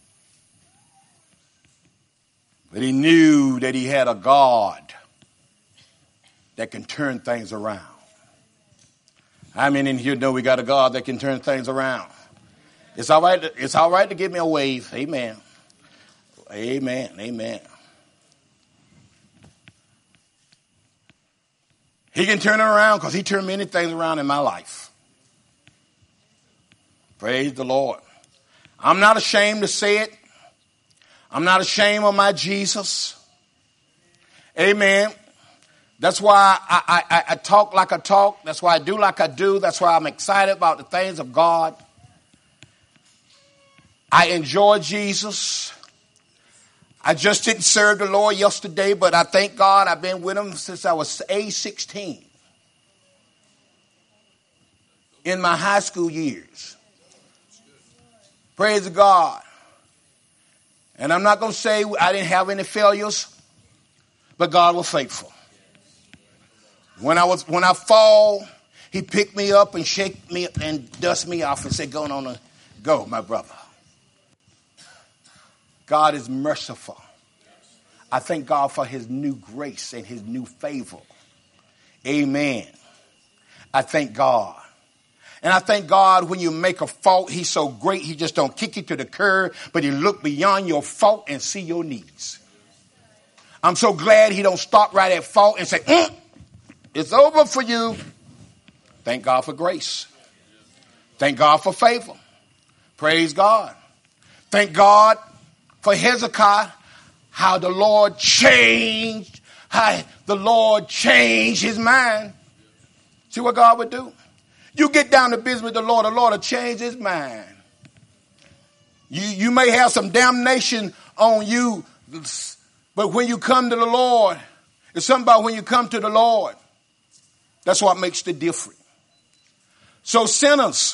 [SPEAKER 1] But he knew that he had a God that can turn things around. How many in here know we got a God that can turn things around? It's all right to, it's all right to give me a wave. Amen. Amen. Amen. He can turn it around because he turned many things around in my life. Praise the Lord. I'm not ashamed to say it. I'm not ashamed of my Jesus. Amen. That's why I, I, I talk like I talk. That's why I do like I do. That's why I'm excited about the things of God. I enjoy Jesus. I just didn't serve the Lord yesterday, but I thank God I've been with him since I was age sixteen. In my high school years. Praise God. And I'm not going to say I didn't have any failures, but God was faithful. When I was, when I fall, he picked me up and shake me and dust me off and said, go on, a, go, my brother. God is merciful. I thank God for his new grace and his new favor. Amen. I thank God. And I thank God when you make a fault, he's so great. He just don't kick you to the curb, but he look beyond your fault and see your needs. I'm so glad he don't stop right at fault and say, mm, it's over for you. Thank God for grace. Thank God for favor. Praise God. Thank God for Hezekiah, how the Lord changed, how the Lord changed his mind. See what God would do? You get down to business with the Lord, the Lord will change his mind. You, you may have some damnation on you, but when you come to the Lord, it's something about when you come to the Lord. That's what makes the difference. So sinners,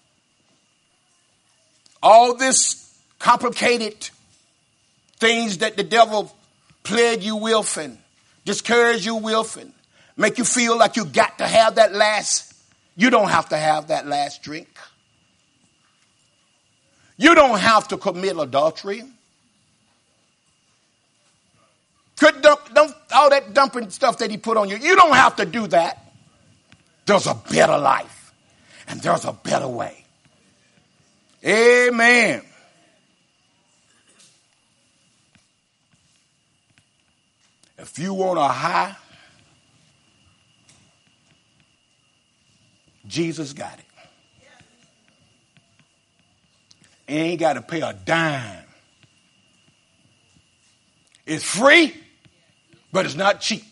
[SPEAKER 1] all this complicated things that the devil plague you with and discourage you with and make you feel like you got to have that last. You don't have to have that last drink. You don't have to commit adultery. Could dump, dump, all that dumping stuff that he put on you. You don't have to do that. There's a better life. And there's a better way. Amen. If you want a high, Jesus got it. You ain't got to pay a dime. It's free, but it's not cheap.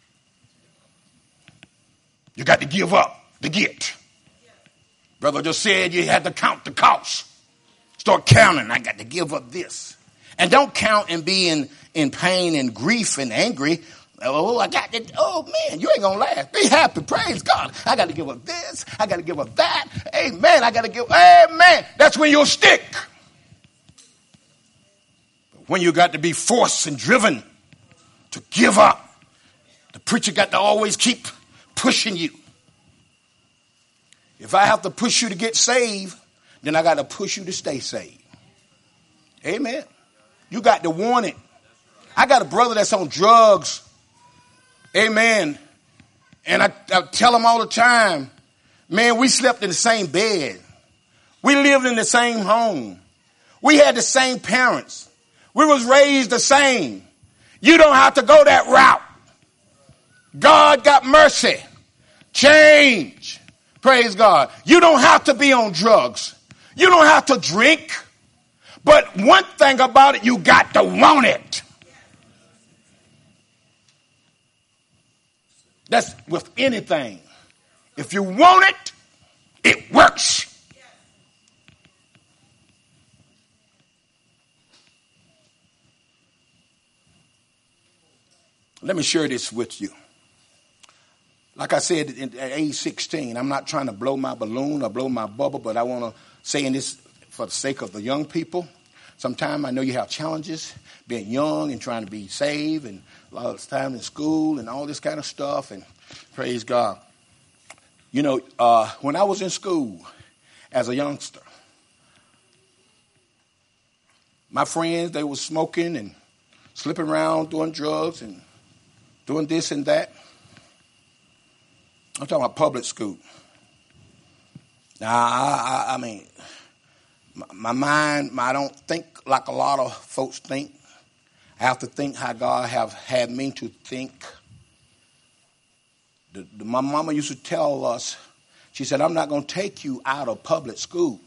[SPEAKER 1] You got to give up to get. Brother just said you had to count the cost. Start counting. I got to give up this. And don't count and be in, in pain and grief and angry. Oh, I got it. Oh, man, you ain't going to laugh. Be happy. Praise God. I got to give up this. I got to give up that. Amen. I got to give. Amen. That's when you'll stick. But when you got to be forced and driven to give up, the preacher got to always keep pushing you. If I have to push you to get saved, then I got to push you to stay saved. Amen. You got to want it. I got a brother that's on drugs. Amen. And I, I tell him all the time, man, we slept in the same bed. We lived in the same home. We had the same parents. We was raised the same. You don't have to go that route. God got mercy. Change. Praise God. You don't have to be on drugs. You don't have to drink. But one thing about it, you got to want it. That's with anything. If you want it, it works. Let me share this with you. Like I said, at age sixteen, I'm not trying to blow my balloon or blow my bubble, but I want to say in this for the sake of the young people. Sometimes I know you have challenges being young and trying to be saved and a lot of time in school and all this kind of stuff. And praise God. You know, uh, when I was in school as a youngster, my friends, they were smoking and slipping around doing drugs and doing this and that. I'm talking about public school. Now, I, I, I mean, my, my mind, I don't think like a lot of folks think. I have to think how God have had me to think. The, the, my mama used to tell us, she said, I'm not going to take you out of public school.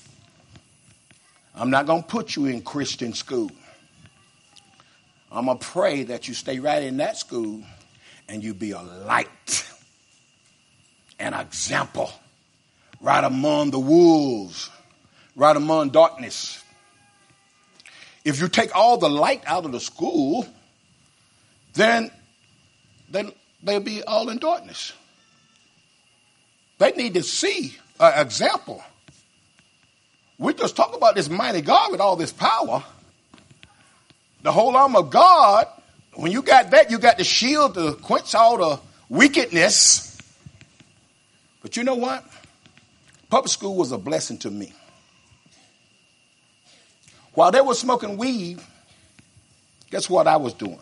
[SPEAKER 1] I'm not going to put you in Christian school. I'm going to pray that you stay right in that school and you be a light, an example, right among the wolves, right among darkness. If you take all the light out of the school, then, then they'll be all in darkness. They need to see an example. We just talk about this mighty God with all this power. The whole arm of God, when you got that, you got the shield to quench all the wickedness. But you know what? Public school was a blessing to me. While they were smoking weed, guess what I was doing?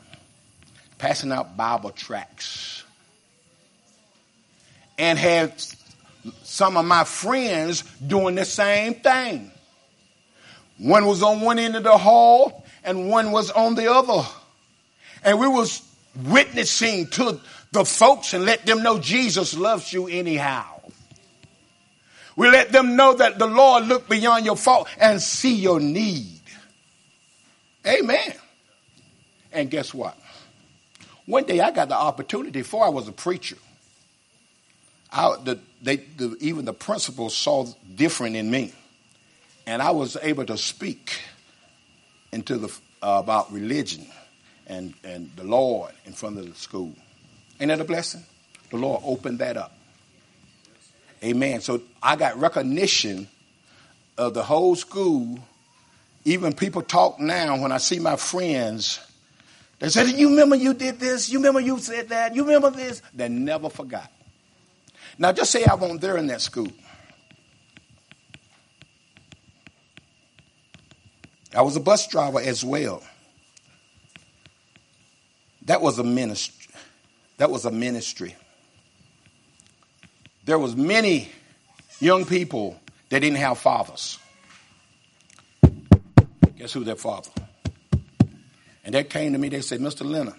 [SPEAKER 1] Passing out Bible tracts. And had some of my friends doing the same thing. One was on one end of the hall and one was on the other. And we was witnessing to the folks and let them know Jesus loves you anyhow. We let them know that the Lord looked beyond your fault and see your need. Amen. And guess what? One day I got the opportunity, before I was a preacher, I, the, they, the, even the principals saw different in me. And I was able to speak into the uh, about religion and, and the Lord in front of the school. Ain't that a blessing? The Lord opened that up. Amen. So I got recognition of the whole school. Even people talk now when I see my friends. They said, you remember you did this? You remember you said that? You remember this? They never forgot. Now just say I wasn't there in that school. I was a bus driver as well. That was a ministry. That was a ministry. There was many young people that didn't have fathers. Guess who their father? And they came to me, they said, Mister Leonard,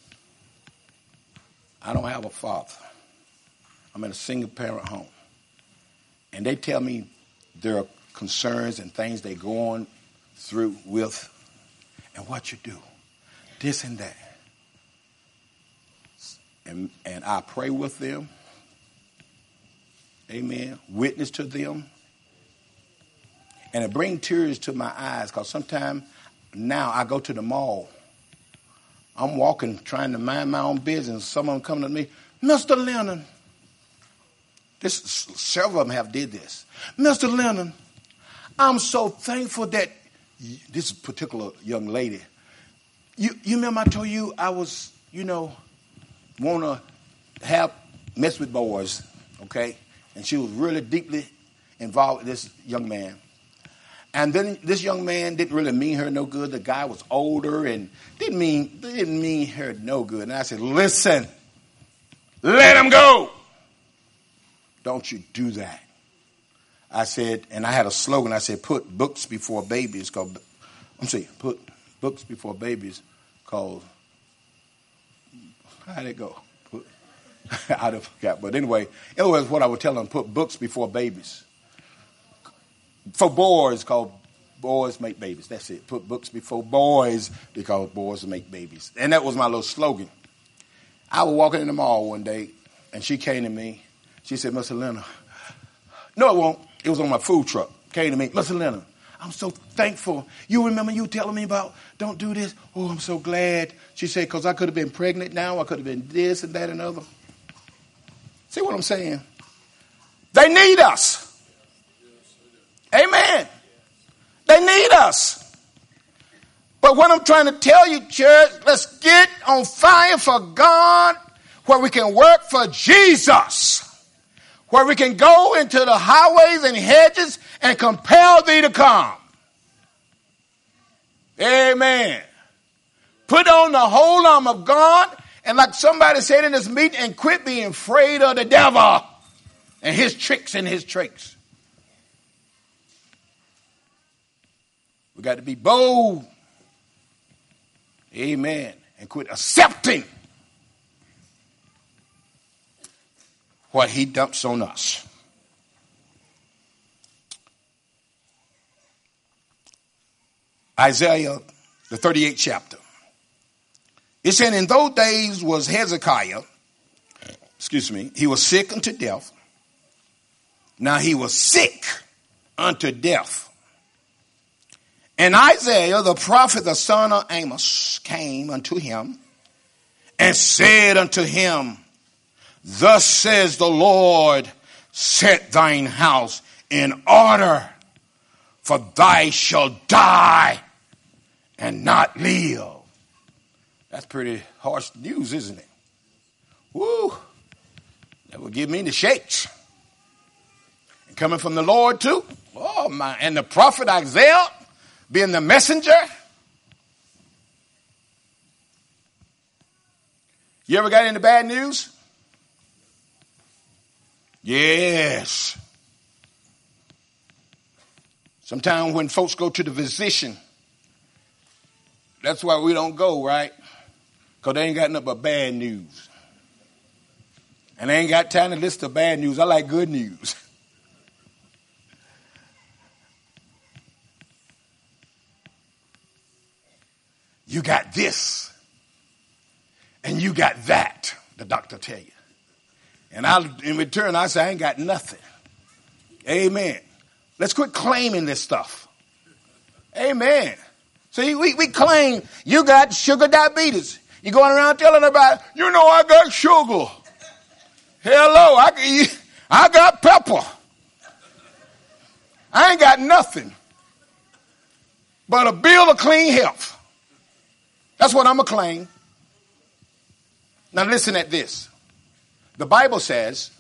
[SPEAKER 1] I don't have a father. I'm in a single parent home. And they tell me their concerns and things they go on through with and what you do, this and that. And, and I pray with them. Amen. Witness to them. And it brings tears to my eyes because sometimes now I go to the mall. I'm walking, trying to mind my own business. Someone coming to me, Mister Lennon. This, several of them have did this. Mister Lennon, I'm so thankful that this particular young lady, you, you remember I told you I was, you know, want to have, mess with boys, okay? And she was really deeply involved with this young man. And then this young man didn't really mean her no good. The guy was older and didn't mean, didn't mean her no good. And I said, listen, let him go. Don't you do that. I said, and I had a slogan. I said, put books before babies. Called, I'm saying, put books before babies called, how did it go? Put, I don't forgot. But anyway, it was what I would tell them, put books before babies. For boys, called Boys Make Babies. That's it. Put books before boys because boys make babies. And that was my little slogan. I was walking in the mall one day, and she came to me. She said, Mister Leonard, no, it won't. It was on my food truck. Came to me, Mister Leonard, I'm so thankful. You remember you telling me about don't do this? Oh, I'm so glad. She said, because I could have been pregnant now. I could have been this and that and other. See what I'm saying? They need us. Amen. They need us. But what I'm trying to tell you, church, let's get on fire for God where we can work for Jesus. Where we can go into the highways and hedges and compel thee to come. Amen. Put on the whole arm of God. And like somebody said in this meeting, and quit being afraid of the devil and his tricks and his tricks. We got to be bold. Amen. And quit accepting what he dumps on us. Isaiah, the thirty-eighth chapter. It said, in those days was Hezekiah, excuse me, he was sick unto death. Now he was sick unto death. And Isaiah, the prophet, the son of Amos, came unto him and said unto him, thus says the Lord, set thine house in order, for thou shalt die and not live. That's pretty harsh news, isn't it? Woo! That will give me the shakes. And coming from the Lord too. Oh my! And the prophet Isaiah being the messenger. You ever got any bad news? Yes. Sometimes when folks go to the physician, that's why we don't go, right? Because they ain't got nothing but bad news. And they ain't got time to listen to bad news. I like good news. You got this. And you got that, the doctor tell you. And I, in return, I say, I ain't got nothing. Amen. Let's quit claiming this stuff. Amen. See, we, we claim you got sugar diabetes. You're going around telling everybody, you know I got sugar. Hello, I, I got pepper. I ain't got nothing but a bill of clean health. That's what I'm going to claim. Now listen at this. The Bible says,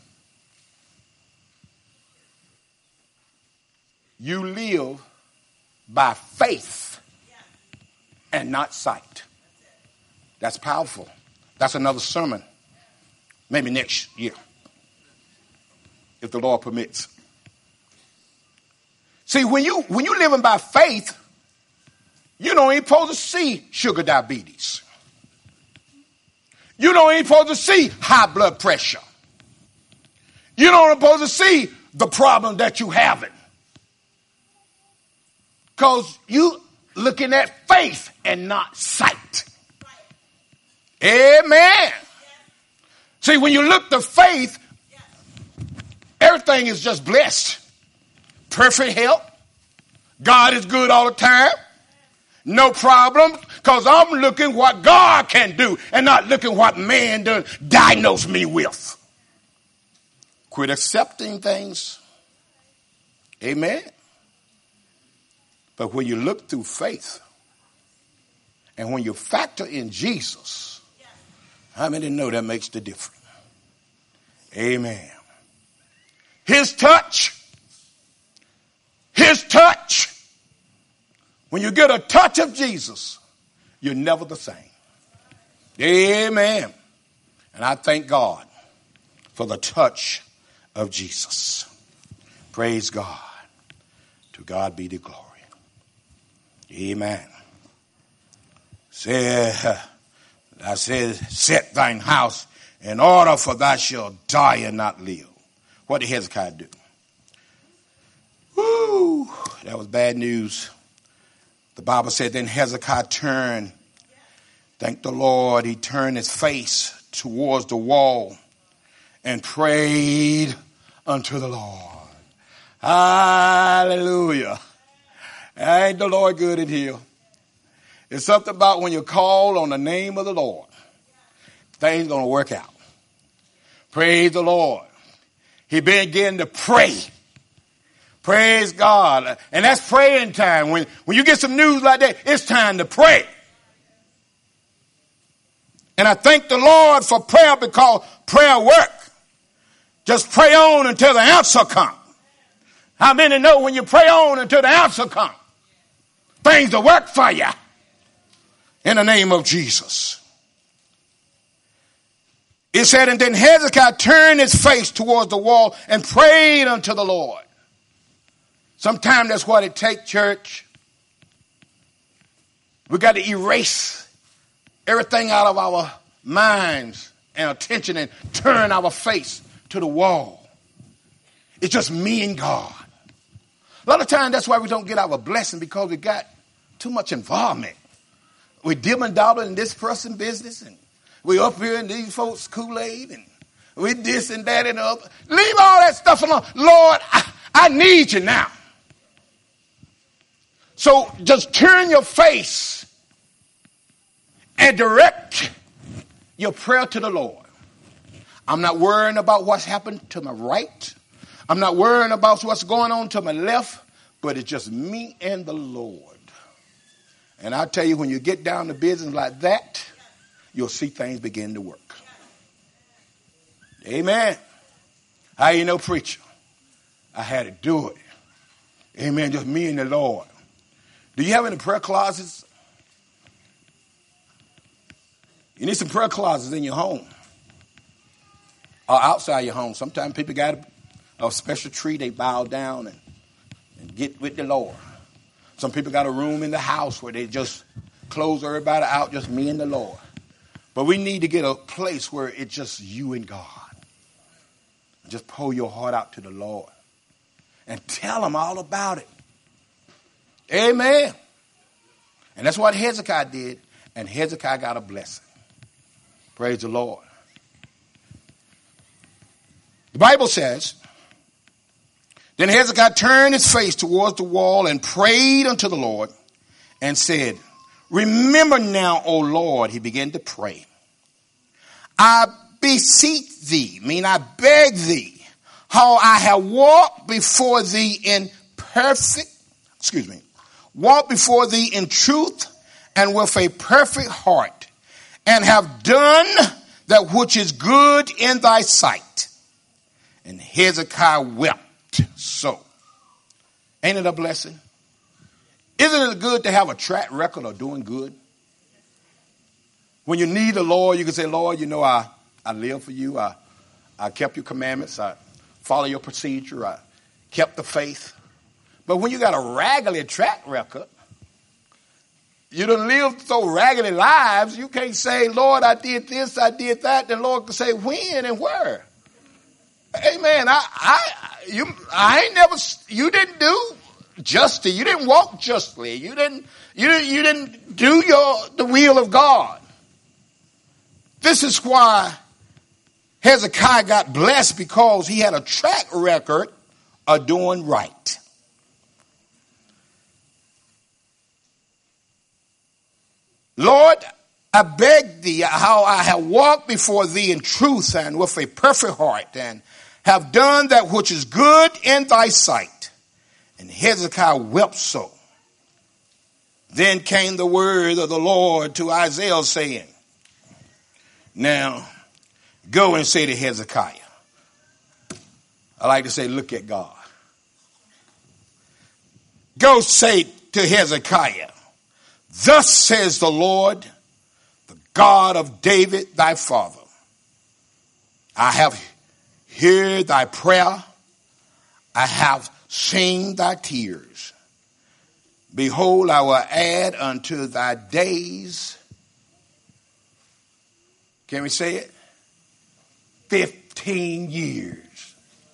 [SPEAKER 1] you live by faith and not sight. That's powerful. That's another sermon. Maybe next year, if the Lord permits. See, when you when you living by faith, you don't even supposed to see sugar diabetes. You don't even supposed to see high blood pressure. You don't supposed to see the problem that you having. Because you looking at faith and not sight. Amen. See, when you look to faith, everything is just blessed. Perfect health. God is good all the time. No problem, because I'm looking what God can do and not looking what man done diagnose me with. Quit accepting things. Amen. But when you look through faith and when you factor in Jesus, how many know that makes the difference? Amen. His touch. His touch. When you get a touch of Jesus, you're never the same. Amen. And I thank God for the touch of Jesus. Praise God. To God be the glory. Amen. Say, I said, set thine house in order, for thou shalt die and not live. What did Hezekiah do? Woo, that was bad news. The Bible said then Hezekiah turned. Thank the Lord. He turned his face towards the wall and prayed unto the Lord. Hallelujah. Ain't the Lord good in here? It's something about when you call on the name of the Lord, things going to work out. Praise the Lord. He began to pray. Praise God. And that's praying time. When, when you get some news like that, it's time to pray. And I thank the Lord for prayer because prayer works. Just pray on until the answer comes. How many know when you pray on until the answer comes, things will work for you in the name of Jesus. It said, and then Hezekiah turned his face towards the wall and prayed unto the Lord. Sometimes that's what it takes, church. We got to erase everything out of our minds and attention and turn our face to the wall. It's just me and God. A lot of times that's why we don't get our blessing, because we got too much involvement. We dim and dabble in this person's business, and we up here in these folks' Kool-Aid, and we this and that and the other. Leave all that stuff alone. Lord, I, I need you now. So just turn your face and direct your prayer to the Lord. I'm not worrying about what's happened to my right. I'm not worrying about what's going on to my left, but it's just me and the Lord. And I tell you, when you get down to business like that, you'll see things begin to work. Amen. How you know, preacher? I had to do it. Amen. Just me and the Lord. Do you have any prayer closets? You need some prayer closets in your home. or outside your home. Sometimes people got a, a special tree they bow down and, and get with the Lord. Some people got a room in the house where they just close everybody out, just me and the Lord. But we need to get a place where it's just you and God. Just pour your heart out to the Lord and tell him all about it. Amen. And that's what Hezekiah did. And Hezekiah got a blessing. Praise the Lord. The Bible says, then Hezekiah turned his face towards the wall and prayed unto the Lord and said, remember now, O Lord, he began to pray. I beseech thee, mean I beg thee, how I have walked before thee in perfect, excuse me, walked before thee in truth and with a perfect heart, and have done that which is good in thy sight. And Hezekiah wept so. Ain't it a blessing? Isn't it good to have a track record of doing good? When you need the Lord, you can say, Lord, you know, I, I live for you. I, I kept your commandments. I follow your procedure. I kept the faith. But when you got a raggedy track record, you done lived so raggedy lives, you can't say, Lord, I did this, I did that. The Lord can say, when and where? Amen. I, I, you, I ain't never, you didn't do justly. You didn't walk justly. You didn't, you didn't, you didn't do your, the will of God. This is why Hezekiah got blessed, because he had a track record of doing right. Lord, I beg thee how I have walked before thee in truth and with a perfect heart, and have done that which is good in thy sight. And Hezekiah wept so. Then came the word of the Lord to Isaiah, saying, now go and say to Hezekiah. I like to say, look at God. Go say to Hezekiah, thus says the Lord, the God of David thy father, I have heard thy prayer, I have seen thy tears. Behold, I will add unto thy days, can we say it? Fifteen years.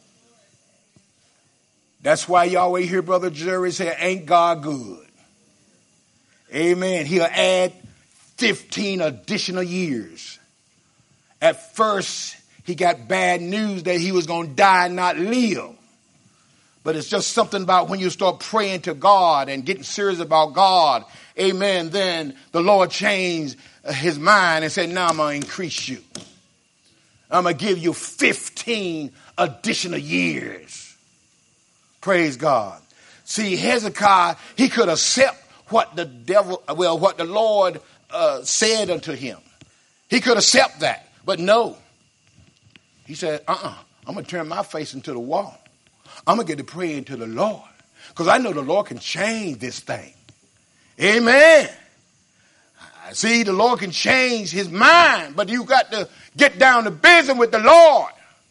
[SPEAKER 1] That's why you always hear Brother Jerry say, ain't God good? Amen. He'll add fifteen additional years. At first, he got bad news that he was going to die and not live. But it's just something about when you start praying to God and getting serious about God. Amen. Then the Lord changed his mind and said, now I'm going to increase you. I'm going to give you fifteen additional years. Praise God. See, Hezekiah, he could accept what the devil, well, what the Lord uh, said unto him. He could accept that. But no. He said, uh-uh, I'm going to turn my face into the wall. I'm going to get to praying to the Lord, because I know the Lord can change this thing. Amen. See, the Lord can change his mind, but you got to get down to business with the Lord.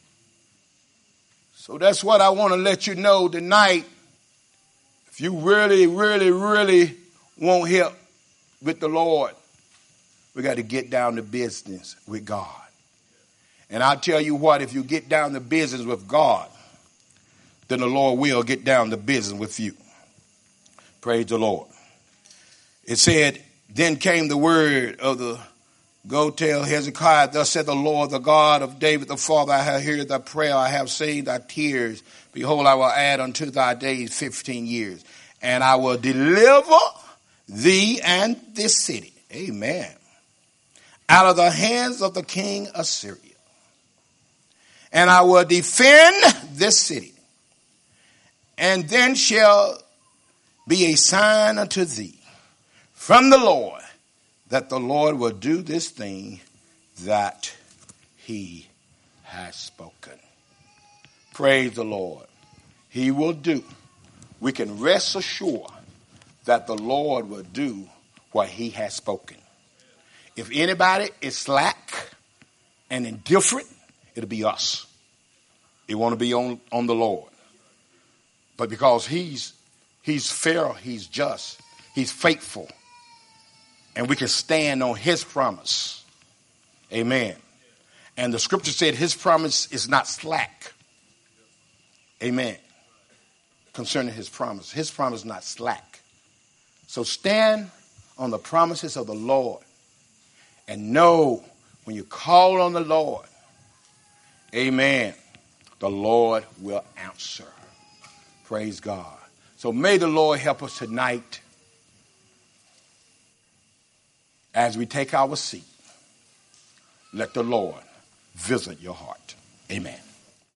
[SPEAKER 1] So that's what I want to let you know tonight. If you really, really, really want help with the Lord, we got to get down to business with God. And I'll tell you what, if you get down to business with God, then the Lord will get down to business with you. Praise the Lord. It said, then came the word of the, go tell Hezekiah, thus said the Lord, the God of David the father, I have heard thy prayer, I have seen thy tears. Behold, I will add unto thy days fifteen years, and I will deliver thee and this city, amen, out of the hands of the king of Syria. And I will defend this city, and then shall be a sign unto thee from the Lord, that the Lord will do this thing that he has spoken. Praise the Lord. He will do. We can rest assured that the Lord will do what he has spoken. If anybody is slack and indifferent it'll be us. It want to be on, on the Lord. But because he's he's fair, he's just, he's faithful, and we can stand on his promise. Amen. And the scripture said his promise is not slack. Amen. Concerning his promise. His promise is not slack. So stand on the promises of the Lord and know when you call on the Lord, amen, the Lord will answer. Praise God. So may the Lord help us tonight as we take our seat. Let the Lord visit your heart. Amen.